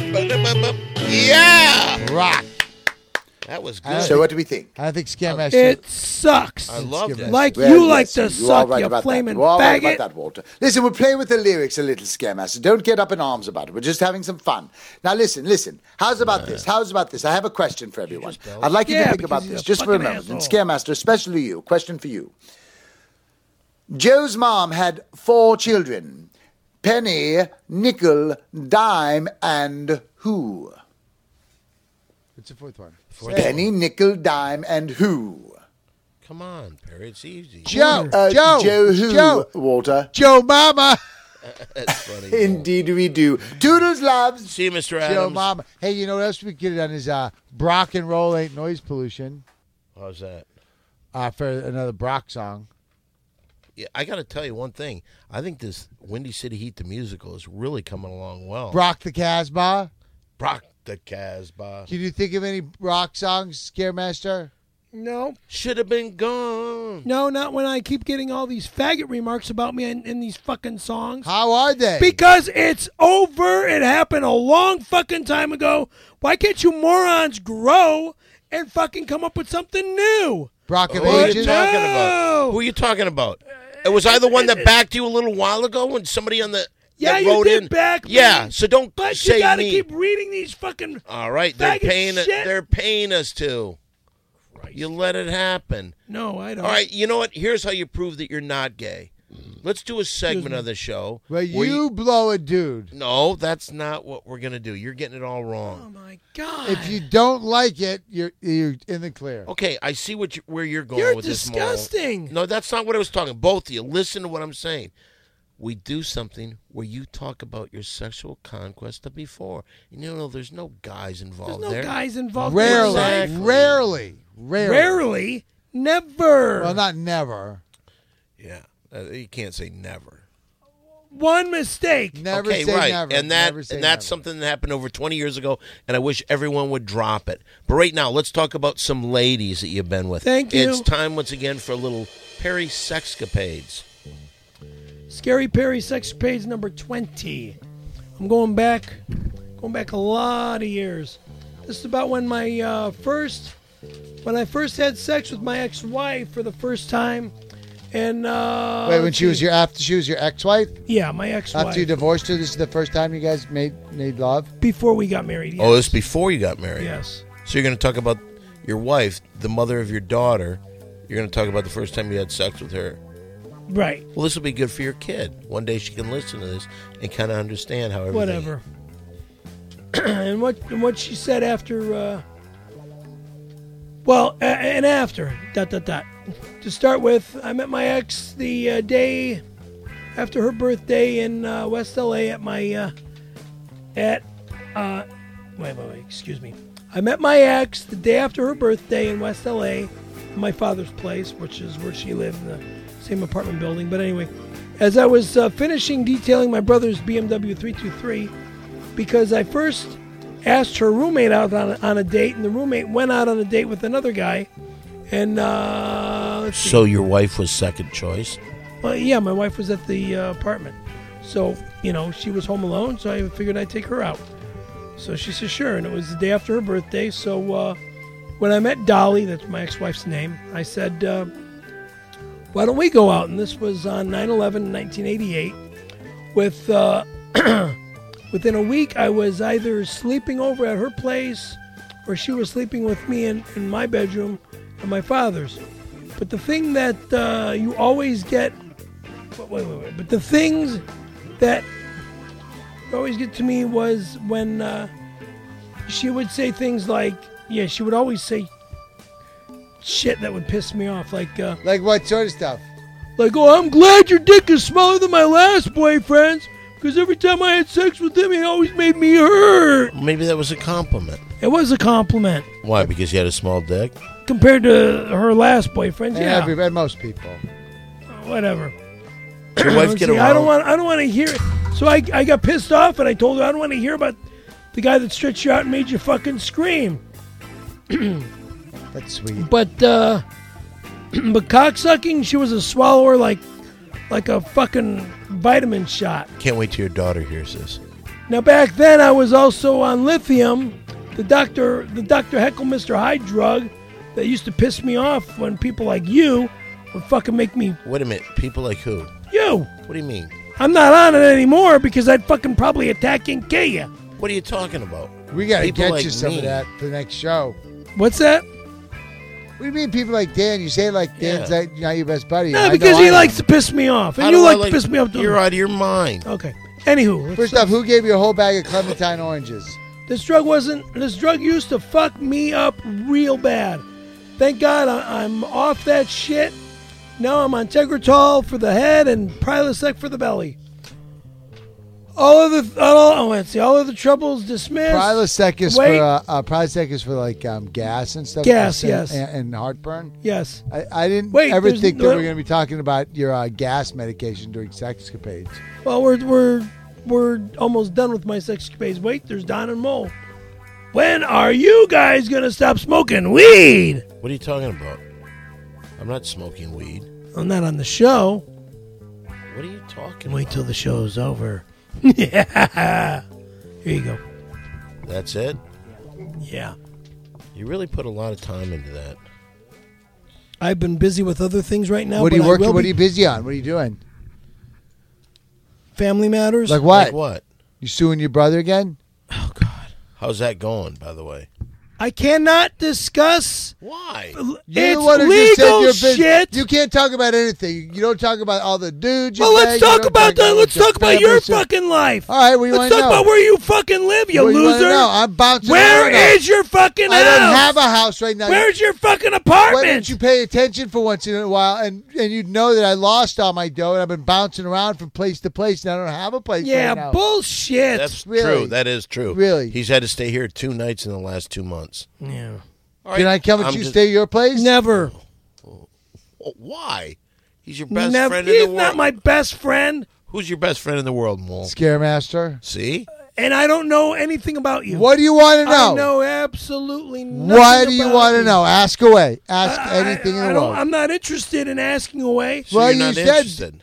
[SPEAKER 2] Yeah!
[SPEAKER 4] Rock.
[SPEAKER 2] That was good.
[SPEAKER 8] So what do we think?
[SPEAKER 4] I think Scaremaster.
[SPEAKER 6] It sucks.
[SPEAKER 2] I loved it.
[SPEAKER 6] Like
[SPEAKER 8] Well,
[SPEAKER 6] you like
[SPEAKER 8] yes,
[SPEAKER 6] to
[SPEAKER 8] you are
[SPEAKER 6] suck,
[SPEAKER 8] right
[SPEAKER 6] you
[SPEAKER 8] about
[SPEAKER 6] flaming
[SPEAKER 8] that. You are right
[SPEAKER 6] faggot.
[SPEAKER 8] about that, Walter. Listen, we're playing with the lyrics a little, Scaremaster. Don't get up in arms about it. We're just having some fun. Now, listen. How's about this? I have a question for everyone. I'd like you to
[SPEAKER 6] Yeah,
[SPEAKER 8] think
[SPEAKER 6] because
[SPEAKER 8] about
[SPEAKER 6] he's
[SPEAKER 8] this
[SPEAKER 6] a
[SPEAKER 8] just for a
[SPEAKER 6] fucking
[SPEAKER 8] moment. And
[SPEAKER 6] asshole.
[SPEAKER 8] Scaremaster, especially you. Question for you. Joe's mom had 4 children. Penny, nickel, dime, and who?
[SPEAKER 4] It's the fourth one.
[SPEAKER 8] Penny, nickel, dime, and who?
[SPEAKER 2] Come on, Perry. It's easy.
[SPEAKER 4] Joe.
[SPEAKER 8] Joe who,
[SPEAKER 4] Joe.
[SPEAKER 8] Walter?
[SPEAKER 4] Joe Mama.
[SPEAKER 2] That's funny.
[SPEAKER 8] Indeed we do. Toodles loves.
[SPEAKER 2] See you, Mr.
[SPEAKER 4] Joe
[SPEAKER 2] Adams.
[SPEAKER 4] Mama. Hey, you know what else we could have done is Brock and Roll Ain't Noise Pollution
[SPEAKER 2] How's that?
[SPEAKER 4] for another Brock song.
[SPEAKER 2] Yeah, I got to tell you one thing. I think this Windy City Heat, the musical, is really coming along well.
[SPEAKER 4] Brock the Casbah.
[SPEAKER 2] Brock the Casbah.
[SPEAKER 4] Can you think of any Brock songs, Scaremaster?
[SPEAKER 6] No,
[SPEAKER 2] Should have been gone.
[SPEAKER 6] no, not when I keep getting all these faggot remarks about me in these fucking songs.
[SPEAKER 4] How are they?
[SPEAKER 6] Because it's over. It happened a long fucking time ago. Why can't you morons grow and fucking come up with something new?
[SPEAKER 4] Brock of
[SPEAKER 2] Who are you
[SPEAKER 4] Ages.
[SPEAKER 2] talking about?
[SPEAKER 6] No.
[SPEAKER 2] Who are you talking about? Was I the one that backed you a little while ago when somebody on the
[SPEAKER 6] Yeah,
[SPEAKER 2] that
[SPEAKER 6] you
[SPEAKER 2] wrote
[SPEAKER 6] did
[SPEAKER 2] in?
[SPEAKER 6] back me.
[SPEAKER 2] Yeah, so don't
[SPEAKER 6] But
[SPEAKER 2] say
[SPEAKER 6] you gotta
[SPEAKER 2] me.
[SPEAKER 6] keep reading these fucking.
[SPEAKER 2] All right, they're
[SPEAKER 6] faggot
[SPEAKER 2] paying.
[SPEAKER 6] shit.
[SPEAKER 2] They're paying us to. You let it happen.
[SPEAKER 6] No, I don't.
[SPEAKER 2] All right, you know what? Here's how you prove that you're not gay. Let's do a segment of the show.
[SPEAKER 4] Well,
[SPEAKER 2] where
[SPEAKER 4] you blow a dude.
[SPEAKER 2] No, that's not what we're gonna do. You're getting it all wrong.
[SPEAKER 6] Oh my god!
[SPEAKER 4] If you don't like it, you're in the clear.
[SPEAKER 2] Okay, I see where you're going
[SPEAKER 6] You're
[SPEAKER 2] with this.
[SPEAKER 6] disgusting.
[SPEAKER 2] No, that's not what I was talking. Both of you, listen to what I'm saying. We do something where you talk about your sexual conquest of before. And you know, there's no guys involved
[SPEAKER 6] There's no
[SPEAKER 2] there.
[SPEAKER 6] guys involved.
[SPEAKER 4] Rarely,
[SPEAKER 6] in my life.
[SPEAKER 2] Exactly.
[SPEAKER 4] rarely.
[SPEAKER 6] Never.
[SPEAKER 4] Well, not never.
[SPEAKER 2] Yeah, you can't say never.
[SPEAKER 6] One mistake.
[SPEAKER 4] Never
[SPEAKER 2] Okay,
[SPEAKER 4] say
[SPEAKER 2] right,
[SPEAKER 4] never.
[SPEAKER 2] and
[SPEAKER 4] Never say
[SPEAKER 2] that's
[SPEAKER 4] never.
[SPEAKER 2] something that happened over 20 years ago, and I wish everyone would drop it. But right now, let's talk about some ladies that you've been with.
[SPEAKER 6] Thank you.
[SPEAKER 2] It's time once again for a little Perry Sexcapades.
[SPEAKER 6] Scary Perry Sexcapades number 20. I'm going back a lot of years. This is about when I first had sex with my ex-wife for the first time, and
[SPEAKER 4] Wait, when she was your ex-wife?
[SPEAKER 6] yeah, my ex-wife
[SPEAKER 4] After you divorced her, this is the first time you guys made love?
[SPEAKER 6] before we got married. Yes.
[SPEAKER 2] Oh, this is before you got married.
[SPEAKER 6] Yes.
[SPEAKER 2] So you're going to talk about your wife, the mother of your daughter. You're going to talk about the first time you had sex with her.
[SPEAKER 6] Right.
[SPEAKER 2] Well, this will be good for your kid. One day she can listen to this and kind of understand how everything.
[SPEAKER 6] Whatever. And what she said after, and after, ... To start with, I met my ex the day after her birthday in West LA at my, excuse me. I met my ex the day after her birthday in West LA, in my father's place, which is where she lived in the same apartment building. But anyway, as I was finishing detailing my brother's BMW 323, because I first asked her roommate out on a date, and the roommate went out on a date with another guy, and let's see.
[SPEAKER 2] So your wife was second choice?
[SPEAKER 6] Well, yeah, my wife was at the apartment, so she was home alone, so I figured I'd take her out. So she said sure, and it was the day after her birthday. So when I met Dolly, that's my ex-wife's name, I said, why don't we go out? And this was on 9/11 1988. With within a week, I was either sleeping over at her place or she was sleeping with me in my bedroom and my father's. But the thing that you always get... Wait. But the things that always get to me was when she would say things like... Yeah, she would always say shit that would piss me off. Like
[SPEAKER 4] what sort of stuff?
[SPEAKER 6] Like, oh, I'm glad your dick is smaller than my last boyfriend's, because every time I had sex with him, he always made me hurt.
[SPEAKER 2] Maybe that was a compliment.
[SPEAKER 6] It was a compliment.
[SPEAKER 2] Why? Because you had a small dick?
[SPEAKER 6] Compared to her last boyfriend, yeah.
[SPEAKER 4] And most people.
[SPEAKER 6] Whatever.
[SPEAKER 2] Your wife get around?
[SPEAKER 6] I don't want to hear it. So I got pissed off, and I told her I don't want to hear about the guy that stretched you out and made you fucking scream.
[SPEAKER 4] That's sweet.
[SPEAKER 6] But cocksucking, she was a swallower like a fucking vitamin shot.
[SPEAKER 2] Can't wait till your daughter hears this.
[SPEAKER 6] Now back then I was also on lithium, the Dr. Heckle Mr. Hyde drug that used to piss me off when people like you would fucking make me...
[SPEAKER 2] Wait a minute. People like who?
[SPEAKER 6] You!
[SPEAKER 2] What do you mean?
[SPEAKER 6] I'm not on it anymore because I'd fucking probably attack and kill you.
[SPEAKER 2] What are you talking about?
[SPEAKER 4] We got to
[SPEAKER 2] People
[SPEAKER 4] get
[SPEAKER 2] like
[SPEAKER 4] you some
[SPEAKER 2] me.
[SPEAKER 4] of that for the next show.
[SPEAKER 6] What's that?
[SPEAKER 4] What do you mean people like Dan? You say it like Dan's
[SPEAKER 2] Yeah.
[SPEAKER 4] not your best buddy.
[SPEAKER 6] No,
[SPEAKER 4] I
[SPEAKER 6] because
[SPEAKER 4] know
[SPEAKER 6] he
[SPEAKER 4] I
[SPEAKER 6] likes
[SPEAKER 4] am.
[SPEAKER 6] to piss me off. And
[SPEAKER 2] How
[SPEAKER 6] you
[SPEAKER 2] do I
[SPEAKER 6] like to piss me off too.
[SPEAKER 2] You're out of your mind.
[SPEAKER 6] Okay. Anywho.
[SPEAKER 4] First off, who gave you a whole bag of Clementine oranges?
[SPEAKER 6] This drug used to fuck me up real bad. Thank God I'm off that shit. Now I'm on Tegretol for the head and Prilosec for the belly. All of the troubles dismissed.
[SPEAKER 4] Prilosec is
[SPEAKER 6] Wait.
[SPEAKER 4] for like gas and stuff.
[SPEAKER 6] Gas,
[SPEAKER 4] and,
[SPEAKER 6] yes.
[SPEAKER 4] and heartburn.
[SPEAKER 6] Yes.
[SPEAKER 4] I didn't
[SPEAKER 6] Wait,
[SPEAKER 4] ever
[SPEAKER 6] there's
[SPEAKER 4] think that
[SPEAKER 6] no-
[SPEAKER 4] we're going to be talking about your gas medication during sexcapades.
[SPEAKER 6] Well, we're almost done with my sexcapades. Wait, there's Don and Mo. When are you guys gonna stop smoking weed?
[SPEAKER 2] What are you talking about? I'm not smoking weed.
[SPEAKER 6] I'm not on the show.
[SPEAKER 2] What are you talking
[SPEAKER 6] Wait
[SPEAKER 2] about?
[SPEAKER 6] till the show's over. Yeah. Here you go.
[SPEAKER 2] That's it?
[SPEAKER 6] Yeah.
[SPEAKER 2] You really put a lot of time into that.
[SPEAKER 6] I've been busy with other things right now.
[SPEAKER 4] What are you
[SPEAKER 6] but I
[SPEAKER 4] working?
[SPEAKER 6] will
[SPEAKER 4] What are
[SPEAKER 6] be-
[SPEAKER 4] you busy on? What are you doing?
[SPEAKER 6] Family matters.
[SPEAKER 4] Like what?
[SPEAKER 2] Like what?
[SPEAKER 4] You suing your brother again?
[SPEAKER 6] Oh God.
[SPEAKER 2] How's that going, by the way?
[SPEAKER 6] I cannot discuss.
[SPEAKER 2] Why?
[SPEAKER 4] You're
[SPEAKER 6] It's
[SPEAKER 4] the one who just said
[SPEAKER 6] legal
[SPEAKER 4] you're busy.
[SPEAKER 6] shit.
[SPEAKER 4] You can't talk about anything. You don't talk about all the dudes.
[SPEAKER 6] Well, let's talk about that. Let's talk about your fucking life.
[SPEAKER 4] All right, what do you
[SPEAKER 6] Let's
[SPEAKER 4] want to
[SPEAKER 6] talk
[SPEAKER 4] know?
[SPEAKER 6] about where you fucking live, you
[SPEAKER 4] What do you wanna
[SPEAKER 6] loser.
[SPEAKER 4] know? I'm bouncing
[SPEAKER 6] Where
[SPEAKER 4] around.
[SPEAKER 6] is your fucking house?
[SPEAKER 4] I don't have a house right now.
[SPEAKER 6] Where's your fucking
[SPEAKER 4] Why
[SPEAKER 6] apartment?
[SPEAKER 4] don't you pay attention for once in a while, and you'd know that I lost all my dough, and I've been bouncing around from place to place, and I don't have a place
[SPEAKER 6] Yeah,
[SPEAKER 4] right now.
[SPEAKER 6] bullshit.
[SPEAKER 2] That's
[SPEAKER 4] Really?
[SPEAKER 2] true. That is true.
[SPEAKER 4] Really?
[SPEAKER 2] He's had to stay here 2 nights in the last 2 months.
[SPEAKER 6] Yeah.
[SPEAKER 2] All
[SPEAKER 4] Can
[SPEAKER 2] right,
[SPEAKER 4] I come with
[SPEAKER 2] I'm
[SPEAKER 4] you
[SPEAKER 2] just-
[SPEAKER 4] stay at your place?
[SPEAKER 6] Never.
[SPEAKER 2] Oh, why? He's your best
[SPEAKER 6] Never.
[SPEAKER 2] friend in
[SPEAKER 6] He's
[SPEAKER 2] the world.
[SPEAKER 6] not my best friend,
[SPEAKER 2] Who's your best friend in the world, Mole?
[SPEAKER 4] Scaremaster.
[SPEAKER 2] See?
[SPEAKER 6] and I don't know anything about you.
[SPEAKER 4] What do you want to know?
[SPEAKER 6] I know absolutely nothing.
[SPEAKER 4] What do you
[SPEAKER 6] about
[SPEAKER 4] want to
[SPEAKER 6] you.
[SPEAKER 4] know? Ask away. Ask anything in the
[SPEAKER 6] don't-
[SPEAKER 4] world.
[SPEAKER 6] I'm not interested in asking away.
[SPEAKER 2] So
[SPEAKER 4] Well,
[SPEAKER 2] you're not
[SPEAKER 4] you said-
[SPEAKER 2] interested.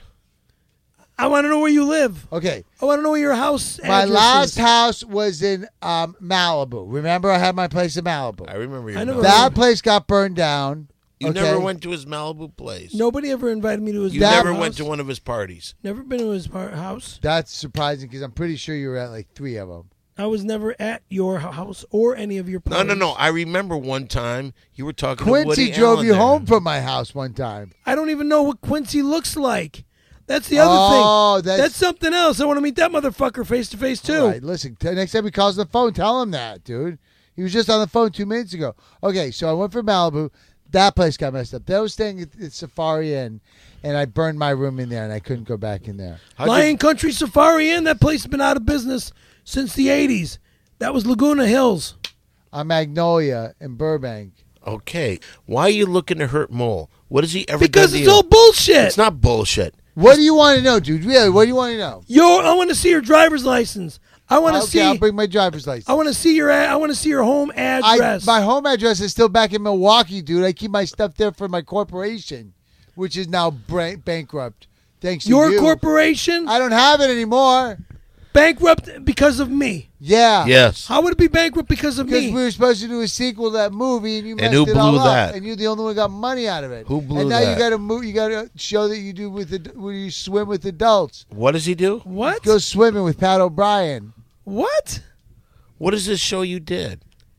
[SPEAKER 6] I want to know where you live.
[SPEAKER 4] Okay.
[SPEAKER 6] I want to know where your house
[SPEAKER 4] My
[SPEAKER 6] address
[SPEAKER 4] last
[SPEAKER 6] is.
[SPEAKER 4] house was in Malibu. Remember, I had my place in Malibu.
[SPEAKER 2] I remember your
[SPEAKER 6] I never-
[SPEAKER 2] Malibu.
[SPEAKER 4] That place got burned down.
[SPEAKER 2] You
[SPEAKER 4] okay?
[SPEAKER 2] never went to his Malibu place.
[SPEAKER 6] Nobody ever invited me to his
[SPEAKER 2] You
[SPEAKER 4] That
[SPEAKER 2] never
[SPEAKER 6] house.
[SPEAKER 2] went to one of his parties.
[SPEAKER 6] Never been to his house.
[SPEAKER 4] That's surprising because I'm pretty sure you were at like 3 of them.
[SPEAKER 6] I was never at your house or any of your
[SPEAKER 2] No,
[SPEAKER 6] parties.
[SPEAKER 2] no, no. I remember one time you were talking to
[SPEAKER 4] Quincy
[SPEAKER 2] Woody
[SPEAKER 4] drove
[SPEAKER 2] Allen
[SPEAKER 4] you
[SPEAKER 2] there.
[SPEAKER 4] home from my house one time.
[SPEAKER 6] I don't even know what Quincy looks like. That's the other
[SPEAKER 4] Oh,
[SPEAKER 6] thing. That's something else. I want to meet that motherfucker face to face too.
[SPEAKER 4] All right, listen, next time he calls the phone, tell him that, dude. He was just on the phone 2 minutes ago. Okay, so I went for Malibu. That place got messed up. That was staying at Safari Inn, and I burned my room in there, and I couldn't go back in there.
[SPEAKER 2] How'd
[SPEAKER 6] Lion
[SPEAKER 2] you-
[SPEAKER 6] Country Safari Inn. That place has been out of business since the 80s. That was Laguna Hills.
[SPEAKER 4] On Magnolia in Burbank.
[SPEAKER 2] Okay. Why are you looking to hurt Mole? What has he ever
[SPEAKER 6] Because
[SPEAKER 2] done to
[SPEAKER 6] it's
[SPEAKER 2] you?
[SPEAKER 6] all bullshit.
[SPEAKER 2] It's not bullshit.
[SPEAKER 4] What do you want to know, dude? Really, what do you want to know?
[SPEAKER 6] I want to see your driver's license. I want to
[SPEAKER 4] Okay,
[SPEAKER 6] see.
[SPEAKER 4] I'll bring my driver's license.
[SPEAKER 6] I want to see your. I want to see your home address.
[SPEAKER 4] My home address is still back in Milwaukee, dude. I keep my stuff there for my corporation, which is now bankrupt. Thanks to
[SPEAKER 6] your
[SPEAKER 4] you.
[SPEAKER 6] corporation
[SPEAKER 4] I don't have it anymore.
[SPEAKER 6] bankrupt because of me.
[SPEAKER 4] Yeah.
[SPEAKER 2] Yes.
[SPEAKER 6] How would it be bankrupt because of
[SPEAKER 4] Because
[SPEAKER 6] me?
[SPEAKER 4] we were supposed to do a sequel to that movie, and you messed
[SPEAKER 2] who
[SPEAKER 4] it all
[SPEAKER 2] blew
[SPEAKER 4] up,
[SPEAKER 2] that?
[SPEAKER 4] and you're the only one who got money out of it.
[SPEAKER 2] Who blew
[SPEAKER 4] And now
[SPEAKER 2] that?
[SPEAKER 4] you got to move. You got to show that you do where you swim with adults.
[SPEAKER 2] What does he do?
[SPEAKER 6] What?
[SPEAKER 4] Go swimming with Pat O'Brien.
[SPEAKER 6] What?
[SPEAKER 2] What is this show you did?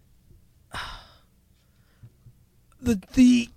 [SPEAKER 6] The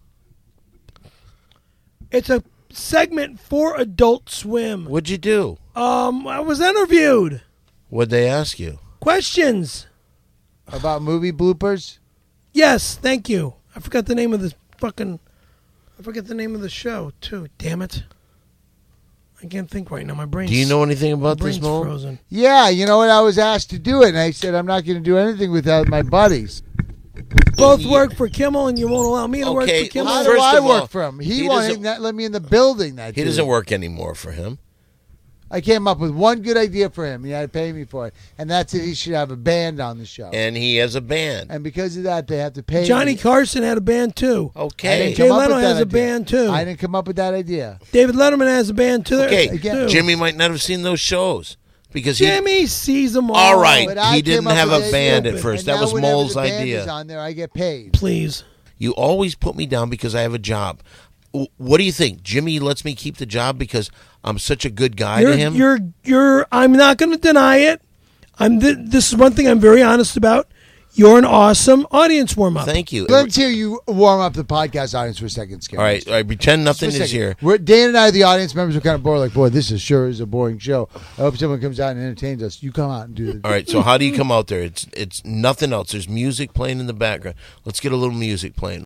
[SPEAKER 6] It's a segment for Adult Swim.
[SPEAKER 2] What'd you do?
[SPEAKER 6] I was interviewed.
[SPEAKER 2] What'd they ask you?
[SPEAKER 6] Questions.
[SPEAKER 4] About movie bloopers.
[SPEAKER 6] Yes, thank you. I forgot the name of the fucking. I forget the name of the show too. Damn it. I can't think right now. My brain's.
[SPEAKER 2] Do you know anything about
[SPEAKER 6] my
[SPEAKER 2] this,
[SPEAKER 6] brain's
[SPEAKER 2] Mole?
[SPEAKER 6] frozen.
[SPEAKER 4] Yeah, you know what? I was asked to do it, and I said I'm not going to do anything without my buddies.
[SPEAKER 6] Both work for Kimmel, and you won't allow me to work
[SPEAKER 2] Okay,
[SPEAKER 6] for Kimmel.
[SPEAKER 4] How
[SPEAKER 2] First
[SPEAKER 4] do I
[SPEAKER 2] of all,
[SPEAKER 4] work for him?
[SPEAKER 2] he
[SPEAKER 4] He won't
[SPEAKER 2] doesn't-
[SPEAKER 4] even let me in the building. That
[SPEAKER 2] He
[SPEAKER 4] dude.
[SPEAKER 2] doesn't work anymore for him.
[SPEAKER 4] I came up with one good idea for him. He had to pay me for it, and that's that he should have a band on the show.
[SPEAKER 2] And he has a band.
[SPEAKER 4] And because of that, they have to pay.
[SPEAKER 6] Johnny
[SPEAKER 4] me.
[SPEAKER 6] Carson had a band too.
[SPEAKER 4] I
[SPEAKER 2] Okay.
[SPEAKER 4] didn't
[SPEAKER 6] Jay
[SPEAKER 4] come up
[SPEAKER 6] Leno
[SPEAKER 4] with that
[SPEAKER 6] has a
[SPEAKER 4] idea.
[SPEAKER 6] band, too.
[SPEAKER 4] I didn't come up with that idea.
[SPEAKER 6] David Letterman has a band too.
[SPEAKER 2] Okay.
[SPEAKER 6] too.
[SPEAKER 2] Jimmy might not have seen those shows because he.
[SPEAKER 6] Jimmy sees them all.
[SPEAKER 2] All right.
[SPEAKER 4] But I
[SPEAKER 2] He
[SPEAKER 4] came
[SPEAKER 2] didn't
[SPEAKER 4] up
[SPEAKER 2] have
[SPEAKER 4] with
[SPEAKER 2] a
[SPEAKER 4] the
[SPEAKER 2] band
[SPEAKER 4] idea.
[SPEAKER 2] at first.
[SPEAKER 4] And
[SPEAKER 2] That
[SPEAKER 4] now
[SPEAKER 2] was
[SPEAKER 4] whenever
[SPEAKER 2] Mole's
[SPEAKER 4] the band
[SPEAKER 2] idea.
[SPEAKER 4] is on there, I get paid.
[SPEAKER 6] Please.
[SPEAKER 2] You always put me down because I have a job. What do you think? Jimmy lets me keep the job because I'm such a good guy to him?
[SPEAKER 6] You're. I'm not going to deny it. This is one thing I'm very honest about. You're an awesome audience warm up.
[SPEAKER 2] Thank you.
[SPEAKER 4] Let's hear you warm up the podcast audience for a second, Scary.
[SPEAKER 2] All right. Pretend nothing
[SPEAKER 4] Just a
[SPEAKER 2] is
[SPEAKER 4] second.
[SPEAKER 2] here.
[SPEAKER 4] Dan and I, the audience members, are kind of bored. Like, boy, this is sure is a boring show. I hope someone comes out and entertains us. You come out and do the.
[SPEAKER 2] All right. So how do you come out there? It's nothing else. There's music playing in the background. Let's get a little music playing.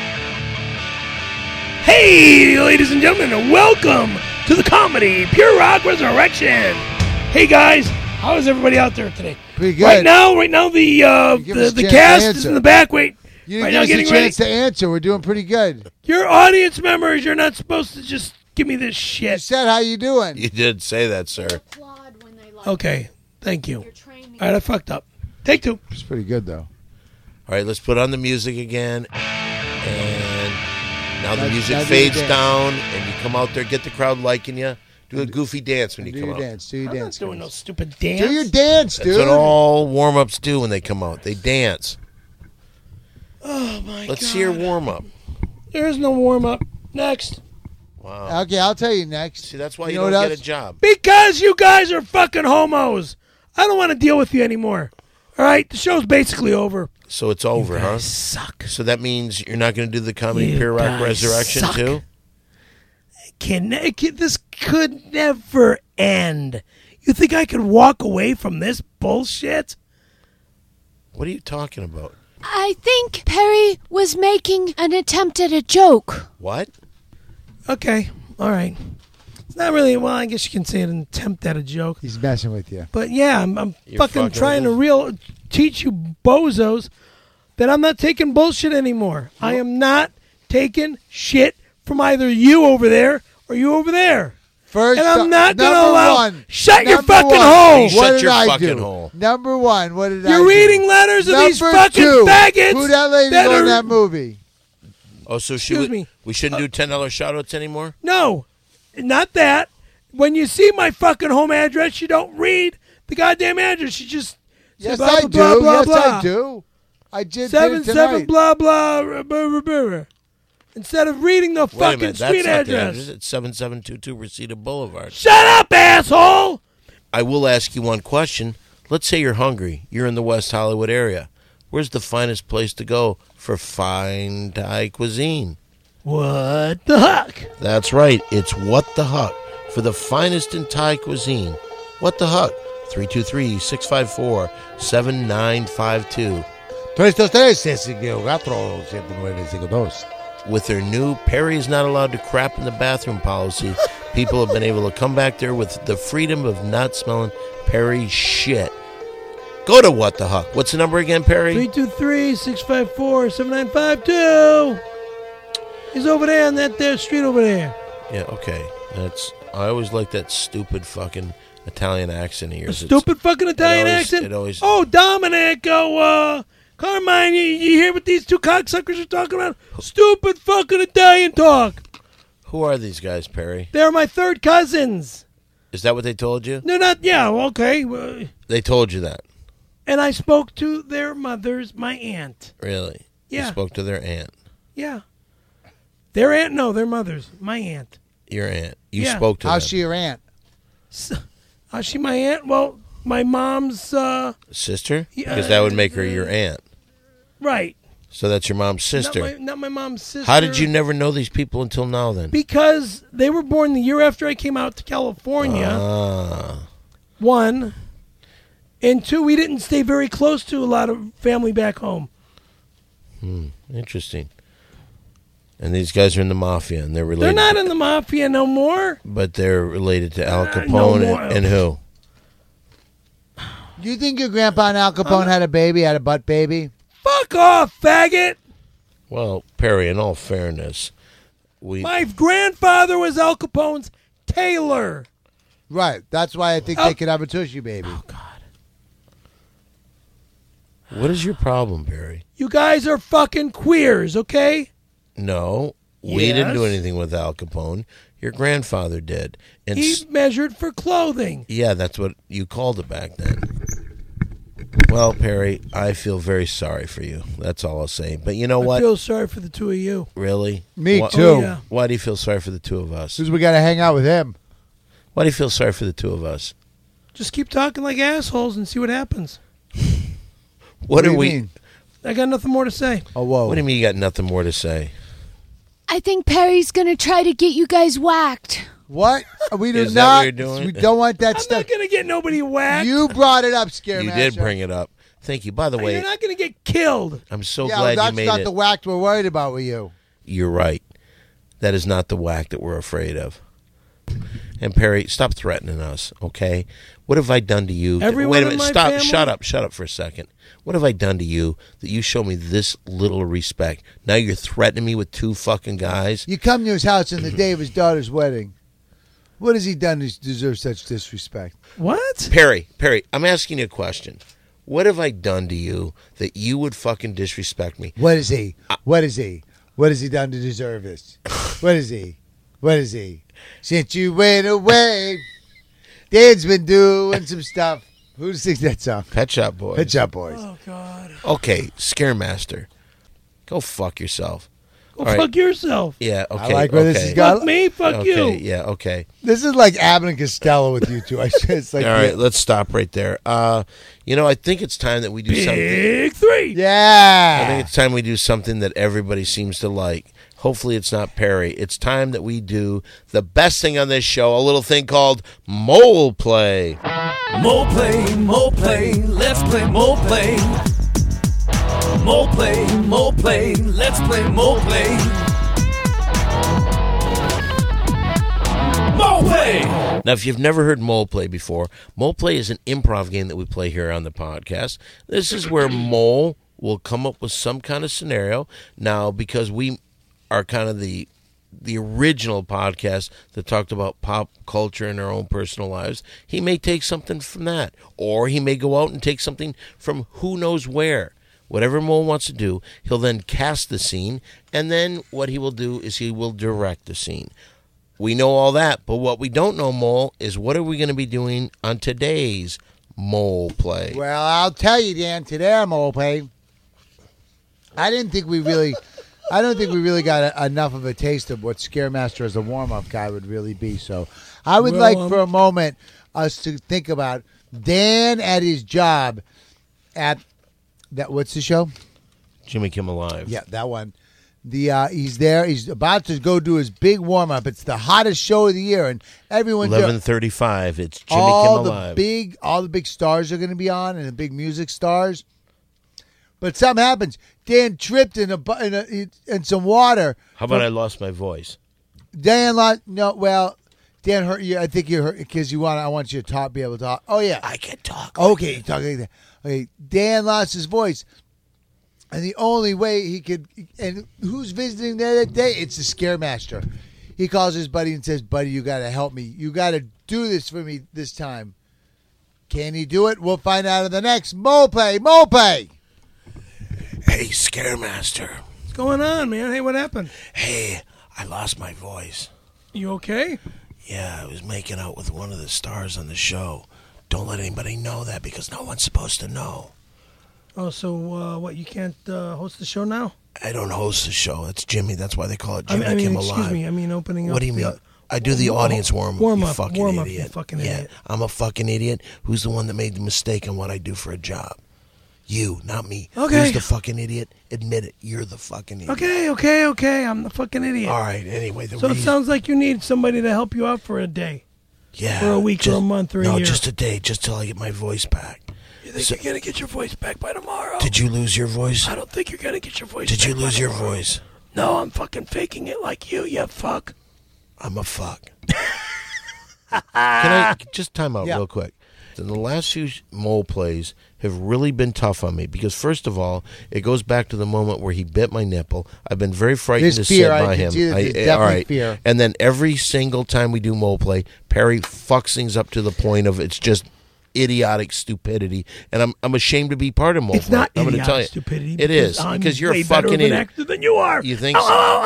[SPEAKER 6] Hey, ladies and gentlemen, and welcome to the comedy Pure Rock Resurrection. Hey guys, how is everybody out there today?
[SPEAKER 4] Pretty good.
[SPEAKER 6] Right now, the
[SPEAKER 4] give us a
[SPEAKER 6] the
[SPEAKER 4] chance to
[SPEAKER 6] cast is
[SPEAKER 4] answer.
[SPEAKER 6] in the back. Wait,
[SPEAKER 4] You
[SPEAKER 6] right
[SPEAKER 4] didn't
[SPEAKER 6] now,
[SPEAKER 4] give
[SPEAKER 6] getting
[SPEAKER 4] us a
[SPEAKER 6] ready.
[SPEAKER 4] chance to answer. We're doing pretty good.
[SPEAKER 6] Your audience members, you're not supposed to just give me this
[SPEAKER 4] You
[SPEAKER 6] shit.
[SPEAKER 4] said, how you doing?
[SPEAKER 2] You did say that, sir.
[SPEAKER 7] Applaud when they like
[SPEAKER 6] Okay, thank you.
[SPEAKER 7] your training.
[SPEAKER 6] All right, I fucked up. Take two.
[SPEAKER 4] It's pretty good, though.
[SPEAKER 2] All right. Let's put on the music again. And now the
[SPEAKER 4] Now
[SPEAKER 2] music
[SPEAKER 4] do the
[SPEAKER 2] fades
[SPEAKER 4] dance.
[SPEAKER 2] down, and you come out there, get the crowd liking you. Do a goofy dance when you
[SPEAKER 4] Do
[SPEAKER 2] come
[SPEAKER 4] your
[SPEAKER 2] out.
[SPEAKER 4] dance. Do your
[SPEAKER 6] I'm not
[SPEAKER 4] dance.
[SPEAKER 6] doing no
[SPEAKER 4] guys.
[SPEAKER 6] stupid dance.
[SPEAKER 4] Do your dance, dude.
[SPEAKER 2] That's what all warm-ups do when they come out. They dance.
[SPEAKER 6] Oh my
[SPEAKER 2] Let's
[SPEAKER 6] god.
[SPEAKER 2] see your warm-up.
[SPEAKER 6] There is no warm up. Next.
[SPEAKER 2] Wow.
[SPEAKER 4] Okay, I'll tell you next.
[SPEAKER 2] See, that's why you
[SPEAKER 4] know
[SPEAKER 2] don't
[SPEAKER 4] what
[SPEAKER 2] get
[SPEAKER 4] else?
[SPEAKER 2] a job.
[SPEAKER 6] Because you guys are fucking homos. I don't want to deal with you anymore. All right? The show's basically over.
[SPEAKER 2] So it's over, huh?
[SPEAKER 6] Suck.
[SPEAKER 2] So that means you're not going to do the Comedy
[SPEAKER 6] You
[SPEAKER 2] Pure Rock
[SPEAKER 6] guys
[SPEAKER 2] Resurrection
[SPEAKER 6] suck.
[SPEAKER 2] too?
[SPEAKER 6] This could never end. You think I could walk away from this bullshit?
[SPEAKER 2] What are you talking about?
[SPEAKER 7] I think Perry was making an attempt at a joke.
[SPEAKER 2] What?
[SPEAKER 6] Okay. All right. It's not really, well, I guess you can say an attempt at a joke.
[SPEAKER 4] He's messing with you.
[SPEAKER 6] But yeah, I'm
[SPEAKER 2] You're
[SPEAKER 6] fucking
[SPEAKER 2] fucking
[SPEAKER 6] trying
[SPEAKER 2] with
[SPEAKER 6] to teach you bozos that I'm not taking bullshit anymore. I am not taking shit from either you over there or you over there.
[SPEAKER 4] First,
[SPEAKER 6] And I'm not going to
[SPEAKER 4] number
[SPEAKER 6] allow...
[SPEAKER 4] one.
[SPEAKER 6] Shut your
[SPEAKER 4] Number
[SPEAKER 6] fucking
[SPEAKER 4] one.
[SPEAKER 6] hole!
[SPEAKER 2] You shut
[SPEAKER 4] What did
[SPEAKER 2] your
[SPEAKER 4] I
[SPEAKER 2] fucking
[SPEAKER 4] do?
[SPEAKER 2] hole.
[SPEAKER 4] Number one, what did I do?
[SPEAKER 6] You're reading letters of these
[SPEAKER 4] Number
[SPEAKER 6] fucking
[SPEAKER 4] two,
[SPEAKER 6] faggots.
[SPEAKER 4] who that lady
[SPEAKER 6] that
[SPEAKER 4] in
[SPEAKER 6] are-
[SPEAKER 4] that movie?
[SPEAKER 2] Oh, so
[SPEAKER 6] Excuse me.
[SPEAKER 2] we shouldn't do $10 shout-outs anymore?
[SPEAKER 6] No, not that. When you see my fucking home address, you don't read the goddamn address. You just say
[SPEAKER 4] Yes,
[SPEAKER 6] blah,
[SPEAKER 4] I
[SPEAKER 6] blah,
[SPEAKER 4] do.
[SPEAKER 6] blah, blah,
[SPEAKER 4] Yes,
[SPEAKER 6] blah.
[SPEAKER 4] I do. I did
[SPEAKER 6] 77
[SPEAKER 4] tonight.
[SPEAKER 6] blah blah blah, blah. Instead of reading the
[SPEAKER 2] Wait a
[SPEAKER 6] fucking
[SPEAKER 2] minute,
[SPEAKER 6] street
[SPEAKER 2] that's not the
[SPEAKER 6] address.
[SPEAKER 2] address. It's 7722 Reseda Boulevard.
[SPEAKER 6] Shut up, asshole!
[SPEAKER 2] I will ask you one question. Let's say you're hungry. You're in the West Hollywood area. Where's the finest place to go for fine Thai cuisine?
[SPEAKER 6] What the heck?
[SPEAKER 2] That's right. It's What the Huck for the finest in Thai cuisine. What the Huck? 323-654-7952.
[SPEAKER 4] 323-654-7952.
[SPEAKER 2] With their new Perry is not allowed to crap in the bathroom policy, people have been able to come back there with the freedom of not smelling Perry's shit. Go to What the Huck. What's the number again, Perry?
[SPEAKER 6] 323-654-7952. He's over there on that there street over there.
[SPEAKER 2] Yeah, okay. I always like that stupid fucking Italian accent of yours.
[SPEAKER 6] Stupid fucking Italian accent.
[SPEAKER 2] It always.
[SPEAKER 6] Oh, Dominic. Oh, Carmine. You hear what these two cocksuckers are talking about? Stupid fucking Italian talk.
[SPEAKER 2] Who are these guys, Perry?
[SPEAKER 6] They're my third cousins.
[SPEAKER 2] Is that what they told you?
[SPEAKER 6] They're not. Yeah. Okay.
[SPEAKER 2] They told you that.
[SPEAKER 6] And I spoke to their mothers, my aunt.
[SPEAKER 2] Really?
[SPEAKER 6] Yeah.
[SPEAKER 2] You spoke to their aunt.
[SPEAKER 6] Yeah. Their aunt? No, their mothers. My aunt.
[SPEAKER 2] Your aunt. You
[SPEAKER 6] Yeah.
[SPEAKER 2] spoke to
[SPEAKER 4] How's
[SPEAKER 2] them.
[SPEAKER 4] she your aunt?
[SPEAKER 6] How's she my aunt? Well, my mom's,
[SPEAKER 2] Sister?
[SPEAKER 6] Yeah,
[SPEAKER 2] Because that would make her your aunt.
[SPEAKER 6] right.
[SPEAKER 2] So that's your mom's sister.
[SPEAKER 6] Not my mom's sister.
[SPEAKER 2] How did you never know these people until now then?
[SPEAKER 6] Because they were born the year after I came out to California. One. And two, we didn't stay very close to a lot of family back home.
[SPEAKER 2] Interesting. And these guys are in the mafia, and they're related.
[SPEAKER 6] They're not in the mafia no more.
[SPEAKER 2] But they're related to Al
[SPEAKER 6] no
[SPEAKER 2] Capone
[SPEAKER 6] more.
[SPEAKER 2] and who?
[SPEAKER 4] Do you think your grandpa and Al Capone had a baby, had a butt baby?
[SPEAKER 6] Fuck off, faggot.
[SPEAKER 2] Well, Perry, in all fairness,
[SPEAKER 6] My grandfather was Al Capone's tailor.
[SPEAKER 4] Right. That's why I think they could have a tushy baby.
[SPEAKER 6] Oh, God.
[SPEAKER 2] What is your problem, Perry?
[SPEAKER 6] You guys are fucking queers, okay?
[SPEAKER 2] No, we didn't do
[SPEAKER 6] Yes.
[SPEAKER 2] anything with Al Capone. Your grandfather did. And
[SPEAKER 6] He measured for clothing.
[SPEAKER 2] yeah, that's what you called it back then. Well, Perry, I feel very sorry for you. That's all I'll say. But you know
[SPEAKER 6] I
[SPEAKER 2] what?
[SPEAKER 6] feel sorry for the two of you.
[SPEAKER 2] Really?
[SPEAKER 4] Me
[SPEAKER 2] Why-
[SPEAKER 4] too.
[SPEAKER 6] Oh, yeah.
[SPEAKER 2] Why do you feel sorry for the two of us?
[SPEAKER 4] Because we got to hang out with him.
[SPEAKER 2] Why do you feel sorry for the two of us?
[SPEAKER 6] Just keep talking like assholes and see what happens.
[SPEAKER 2] What
[SPEAKER 4] do
[SPEAKER 2] are
[SPEAKER 4] you
[SPEAKER 2] we?
[SPEAKER 4] mean?
[SPEAKER 6] I got nothing more to say.
[SPEAKER 4] Oh, whoa.
[SPEAKER 2] What do you mean you got nothing more to say?
[SPEAKER 7] I think Perry's gonna try to get you guys whacked.
[SPEAKER 4] What? We do
[SPEAKER 2] Is that
[SPEAKER 4] not.
[SPEAKER 2] what you're doing?
[SPEAKER 4] We don't want that
[SPEAKER 6] I'm
[SPEAKER 4] stuff.
[SPEAKER 6] not going to get nobody whacked.
[SPEAKER 4] You brought it up, Scaremaster.
[SPEAKER 2] You did bring it up. Thank you. By the way,
[SPEAKER 6] You're not going to get killed.
[SPEAKER 2] I'm so
[SPEAKER 4] Yeah,
[SPEAKER 2] glad
[SPEAKER 4] that's
[SPEAKER 2] you made
[SPEAKER 4] not
[SPEAKER 2] it.
[SPEAKER 4] the whack we're worried about with you.
[SPEAKER 2] You're right. That is not the whack that we're afraid of. And Perry, stop threatening us, okay? What have I done to you?
[SPEAKER 6] Everyone
[SPEAKER 2] Wait a
[SPEAKER 6] in
[SPEAKER 2] minute.
[SPEAKER 6] my
[SPEAKER 2] Stop.
[SPEAKER 6] family?
[SPEAKER 2] Shut up for a second. What have I done to you that you show me this little respect? Now you're threatening me with two fucking guys?
[SPEAKER 4] You come to his house on the day of his daughter's wedding. What has he done to deserve such disrespect?
[SPEAKER 6] What?
[SPEAKER 2] Perry, I'm asking you a question. What have I done to you that you would fucking disrespect me?
[SPEAKER 4] What is he? What is he? What has he done to deserve this? What is he? What is he? Since you went away, Dad's been doing some stuff. Who sings that song?
[SPEAKER 2] Pet Shop Boys.
[SPEAKER 4] Pet Shop Boys.
[SPEAKER 6] Oh, God.
[SPEAKER 2] Okay, Scaremaster. Go fuck yourself. All right.
[SPEAKER 6] Fuck yourself.
[SPEAKER 2] Yeah, okay.
[SPEAKER 4] I like where this is going.
[SPEAKER 6] Fuck me, fuck you.
[SPEAKER 2] Okay, yeah, okay.
[SPEAKER 4] This is like Abbott and Costello with you two. It's like
[SPEAKER 2] All right, let's stop right there. I think it's time that we do something.
[SPEAKER 6] Big three.
[SPEAKER 4] Yeah.
[SPEAKER 2] I think it's time we do something that everybody seems to like. Hopefully it's not Perry. It's time that we do the best thing on this show, a little thing called Mole Play.
[SPEAKER 5] Mole play, let's play mole play. Mole play, let's play mole play. Mole play!
[SPEAKER 2] Now, if you've never heard Mole Play before, Mole Play is an improv game that we play here on the podcast. This is where Mole will come up with some kind of scenario. Now, because we are kind of the original podcast that talked about pop culture in our own personal lives, he may take something from that, or he may go out and take something from who knows where. Whatever Mole wants to do, he'll then cast the scene, and then what he will do is he will direct the scene. We know all that, but what we don't know, Mole, is what are we going to be doing on today's Mole Play?
[SPEAKER 4] Well, I'll tell you, Dan, today on Mole Play, I don't think we really got enough of a taste of what Scaremaster as a warm-up guy would really be. So I would like for a moment us to think about Dan at his job at that. What's the show?
[SPEAKER 2] Jimmy Kimmel Live.
[SPEAKER 4] Yeah, that one. He's there. He's about to go do his big warm-up. It's the hottest show of the year, and everyone's
[SPEAKER 2] 11:35. It's Jimmy
[SPEAKER 4] all
[SPEAKER 2] Kimmel Live.
[SPEAKER 4] All the big stars are going to be on, and the big music stars. But something happens. Dan tripped in some water.
[SPEAKER 2] How about I lost my voice?
[SPEAKER 4] Dan lost. No, well, Dan hurt you. I think you hurt because I want you to talk. Be able to talk. Oh yeah,
[SPEAKER 2] I can talk.
[SPEAKER 4] Okay, you talk like that. Okay, Dan lost his voice, and the only way he could. And who's visiting there that day? It's the Scaremaster. He calls his buddy and says, "Buddy, you got to help me. You got to do this for me this time." Can he do it? We'll find out in the next Mole Play. Mole Play.
[SPEAKER 2] Hey, Scaremaster.
[SPEAKER 6] What's going on, man? Hey, what happened?
[SPEAKER 2] Hey, I lost my voice.
[SPEAKER 6] You okay?
[SPEAKER 2] Yeah, I was making out with one of the stars on the show. Don't let anybody know that because no one's supposed to know.
[SPEAKER 6] Oh, so what? You can't host the show now?
[SPEAKER 2] I don't host the show. It's Jimmy. That's why they call it Jimmy Kimmel Live.
[SPEAKER 6] Excuse me. I mean, opening up.
[SPEAKER 2] What do you mean? I do the audience warm-up.
[SPEAKER 6] Warm
[SPEAKER 2] You
[SPEAKER 6] up,
[SPEAKER 2] fucking
[SPEAKER 6] warm up,
[SPEAKER 2] idiot.
[SPEAKER 6] you fucking
[SPEAKER 2] yeah,
[SPEAKER 6] idiot.
[SPEAKER 2] I'm a fucking idiot. Who's the one that made the mistake on what I do for a job? You, not me.
[SPEAKER 6] Okay.
[SPEAKER 2] Who's the fucking idiot? Admit it. You're the fucking idiot.
[SPEAKER 6] Okay. I'm the fucking idiot.
[SPEAKER 2] All right. Anyway,
[SPEAKER 6] So it sounds like you need somebody to help you out for a day.
[SPEAKER 2] Yeah.
[SPEAKER 6] For a week or a month or a year.
[SPEAKER 2] No, just a day, just till I get my voice back.
[SPEAKER 6] You think you're going to get your voice back by tomorrow?
[SPEAKER 2] Did you lose your voice?
[SPEAKER 6] I don't think you're going to get your voice
[SPEAKER 2] Did
[SPEAKER 6] back
[SPEAKER 2] you
[SPEAKER 6] by
[SPEAKER 2] lose your
[SPEAKER 6] tomorrow.
[SPEAKER 2] voice?
[SPEAKER 6] No, I'm fucking faking it like you fuck.
[SPEAKER 2] I'm a fuck. Can I just time out
[SPEAKER 4] Yeah.
[SPEAKER 2] real quick? And the last few Mole Plays have really been tough on me because, first of all, it goes back to the moment where he bit my nipple. I've been very frightened
[SPEAKER 4] There's
[SPEAKER 2] to
[SPEAKER 4] fear.
[SPEAKER 2] sit
[SPEAKER 4] I
[SPEAKER 2] by
[SPEAKER 4] can
[SPEAKER 2] him.
[SPEAKER 4] see that there's definitely
[SPEAKER 2] all right.
[SPEAKER 4] fear.
[SPEAKER 2] And then every single time we do Mole Play, Perry fucks things up to the point of it's just idiotic stupidity, and I'm ashamed to be part of Mole
[SPEAKER 6] It's
[SPEAKER 2] Play.
[SPEAKER 6] not
[SPEAKER 2] I'm gonna
[SPEAKER 6] idiotic
[SPEAKER 2] tell you,
[SPEAKER 6] stupidity.
[SPEAKER 2] It is
[SPEAKER 6] I'm
[SPEAKER 2] because you're
[SPEAKER 6] way
[SPEAKER 2] a fucking
[SPEAKER 6] better of an
[SPEAKER 2] idiot.
[SPEAKER 6] actor than you are.
[SPEAKER 2] You think so?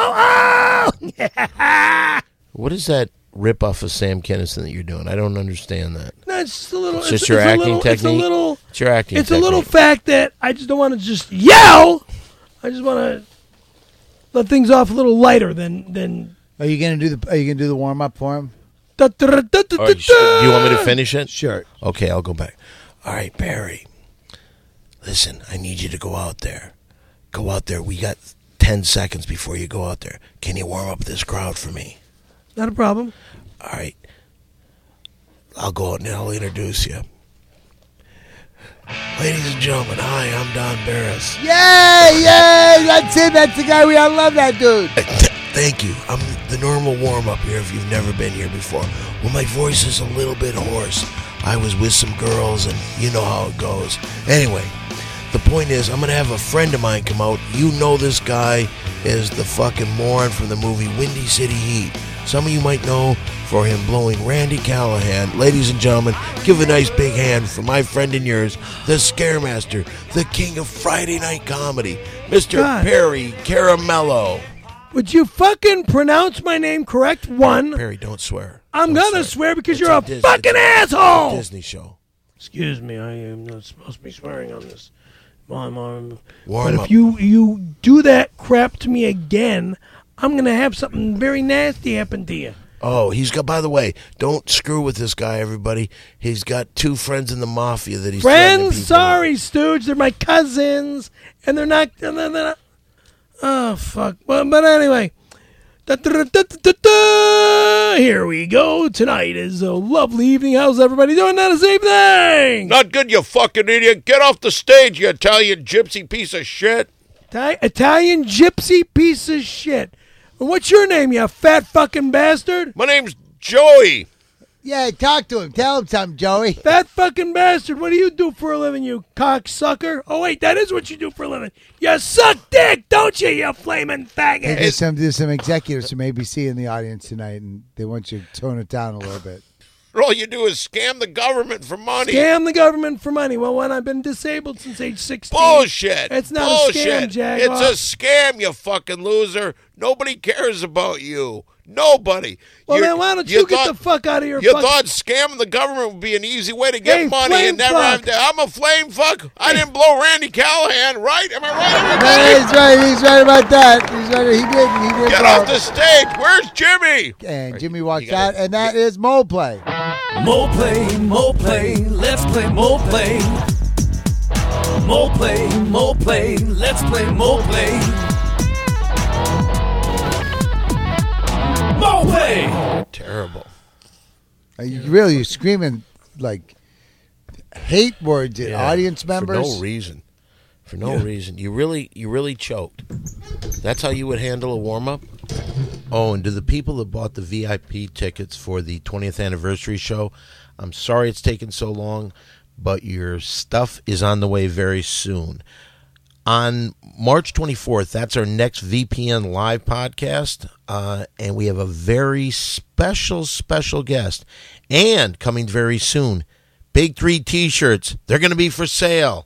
[SPEAKER 6] Oh.
[SPEAKER 2] What is that rip off of Sam Kinison that you're doing? I don't understand that.
[SPEAKER 6] No, it's just a little.
[SPEAKER 2] It's just your acting technique?
[SPEAKER 6] It's a little.
[SPEAKER 2] It's your acting
[SPEAKER 6] It's a little
[SPEAKER 2] technique.
[SPEAKER 6] fact that I just don't want to just yell. I just want to let things off a little lighter than.
[SPEAKER 4] Are you gonna do the warm up for him?
[SPEAKER 2] All right, do you want me to finish it?
[SPEAKER 4] Sure.
[SPEAKER 2] Okay, I'll go back. All right, Barry. Listen, I need you to go out there. Go out there. We got 10 seconds before you go out there. Can you warm up this crowd for me?
[SPEAKER 6] Not a problem.
[SPEAKER 2] All right. I'll go out and I'll introduce you. Ladies and gentlemen, hi, I'm Don Barris.
[SPEAKER 4] Yay! That's it. That's the guy we all love. That dude.
[SPEAKER 2] Thank you. I'm the normal warm-up here if you've never been here before. Well, my voice is a little bit hoarse. I was with some girls, and you know how it goes. Anyway, the point is, I'm going to have a friend of mine come out. You know this guy is the fucking moron from the movie Windy City Heat. Some of you might know for him blowing Randy Callahan. Ladies and gentlemen, give a nice big hand for my friend and yours, the Scaremaster, the king of Friday night comedy, Mr.
[SPEAKER 6] God.
[SPEAKER 2] Perry Caramello.
[SPEAKER 6] Would you fucking pronounce my name correct? One.
[SPEAKER 2] Perry, don't swear.
[SPEAKER 6] I'm
[SPEAKER 2] Don't
[SPEAKER 6] gonna swear because
[SPEAKER 2] It's
[SPEAKER 6] you're a
[SPEAKER 2] Dis-
[SPEAKER 6] fucking
[SPEAKER 2] it's a
[SPEAKER 6] asshole.
[SPEAKER 2] Disney show.
[SPEAKER 6] Excuse me, I am not supposed to be swearing on this But
[SPEAKER 2] Warm
[SPEAKER 6] if
[SPEAKER 2] up.
[SPEAKER 6] you do that crap to me again, I'm going to have something very nasty happen to you.
[SPEAKER 2] Oh, he's got, by the way, don't screw with this guy, everybody. He's got 2 friends in the mafia that he's threatening
[SPEAKER 6] Friends?
[SPEAKER 2] people
[SPEAKER 6] Sorry, Stooge. They're my cousins. And they're not. Oh, fuck. But anyway. Here we go. Tonight is a lovely evening. How's everybody doing this evening?
[SPEAKER 2] Not good, you fucking idiot. Get off the stage, you Italian gypsy piece of shit.
[SPEAKER 6] Italian gypsy piece of shit. What's your name, you fat fucking bastard?
[SPEAKER 2] My name's Joey.
[SPEAKER 4] Yeah, talk to him. Tell him something, Joey.
[SPEAKER 6] Fat fucking bastard. What do you do for a living, you cocksucker? Oh, wait, that is what you do for a living. You suck dick, don't you, you flaming faggot?
[SPEAKER 4] There's some executives from ABC in the audience tonight, and they want you to tone it down a little bit.
[SPEAKER 2] All you do is scam the government for money.
[SPEAKER 6] Scam the government for money. Well, when I've been disabled since age 16.
[SPEAKER 2] Bullshit.
[SPEAKER 6] It's not
[SPEAKER 2] Bullshit.
[SPEAKER 6] a scam, Jaguar.
[SPEAKER 2] It's a scam, you fucking loser. Nobody cares about you. Nobody.
[SPEAKER 6] Well, then why don't you get the fuck out of your
[SPEAKER 2] You
[SPEAKER 6] fucking...
[SPEAKER 2] thought scamming the government would be an easy way to get
[SPEAKER 6] Hey,
[SPEAKER 2] money
[SPEAKER 6] flame
[SPEAKER 2] and never
[SPEAKER 6] fuck.
[SPEAKER 2] have to. I'm a flame fuck. I didn't blow Randy Callahan, right? Am I right,
[SPEAKER 4] Yeah,
[SPEAKER 2] everybody?
[SPEAKER 4] he's right about that. He's right. He did.
[SPEAKER 2] Get off the stage. Where's Jimmy?
[SPEAKER 4] And Jimmy walks
[SPEAKER 2] You gotta-
[SPEAKER 4] out, and that is Mole Play.
[SPEAKER 5] Mo play, let's play Mo play. Mo play, let's play Mo play. Mo play!
[SPEAKER 2] Terrible.
[SPEAKER 4] You're screaming like hate words at audience members.
[SPEAKER 2] For no reason. For no reason. You really choked. That's how you would handle a warm-up? Oh, and to the people that bought the VIP tickets for the 20th anniversary show, I'm sorry it's taken so long, but your stuff is on the way very soon. On March 24th, that's our next VPN live podcast, and we have a very special guest. And coming very soon, Big 3 T-shirts. They're going to be for sale.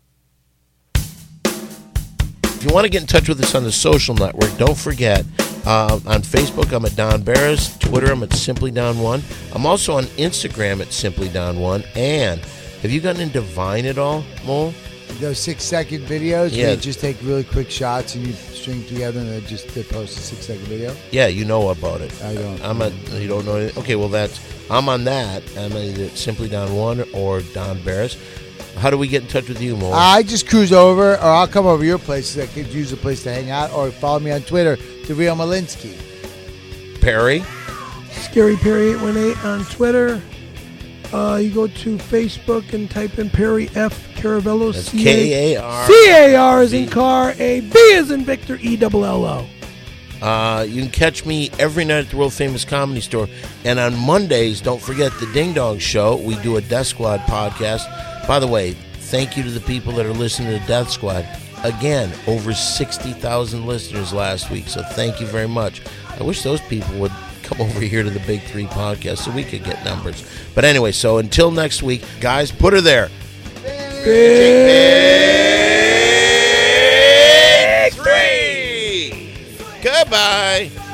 [SPEAKER 2] If you want to get in touch with us on the social network, don't forget, on Facebook, I'm at Don Barris. Twitter, I'm at SimplyDon1. I'm also on Instagram at SimplyDon1. And have you gotten into Vine at all, Mole?
[SPEAKER 4] Those 6-second videos
[SPEAKER 2] Yeah.
[SPEAKER 4] where you just take really quick shots and you string together and they post a 6-second video.
[SPEAKER 2] Yeah, you know about it.
[SPEAKER 4] I don't.
[SPEAKER 2] You don't know anything? Okay, well, I'm on that. I'm either Simply Don1 or Don Barris. How do we get in touch with you, Mo?
[SPEAKER 4] I just cruise over, or I'll come over to your place. I could use a place to hang out, or follow me on Twitter, The Real Malinsky.
[SPEAKER 2] Perry?
[SPEAKER 6] Scary Perry 818 on Twitter. You go to Facebook and type in Perry F. Caravello.
[SPEAKER 2] That's K-A-R.
[SPEAKER 6] C-A-R is in car, A-B is in Victor, E-double-L-O.
[SPEAKER 2] You can catch me every night at the World Famous Comedy Store. And on Mondays, don't forget the Ding Dong Show. We do a Death Squad podcast. By the way, thank you to the people that are listening to Death Squad. Again, over 60,000 listeners last week, so thank you very much. I wish those people would come over here to the Big 3 podcast so we could get numbers. But anyway, so until next week, guys, put her there. Big 3! Goodbye.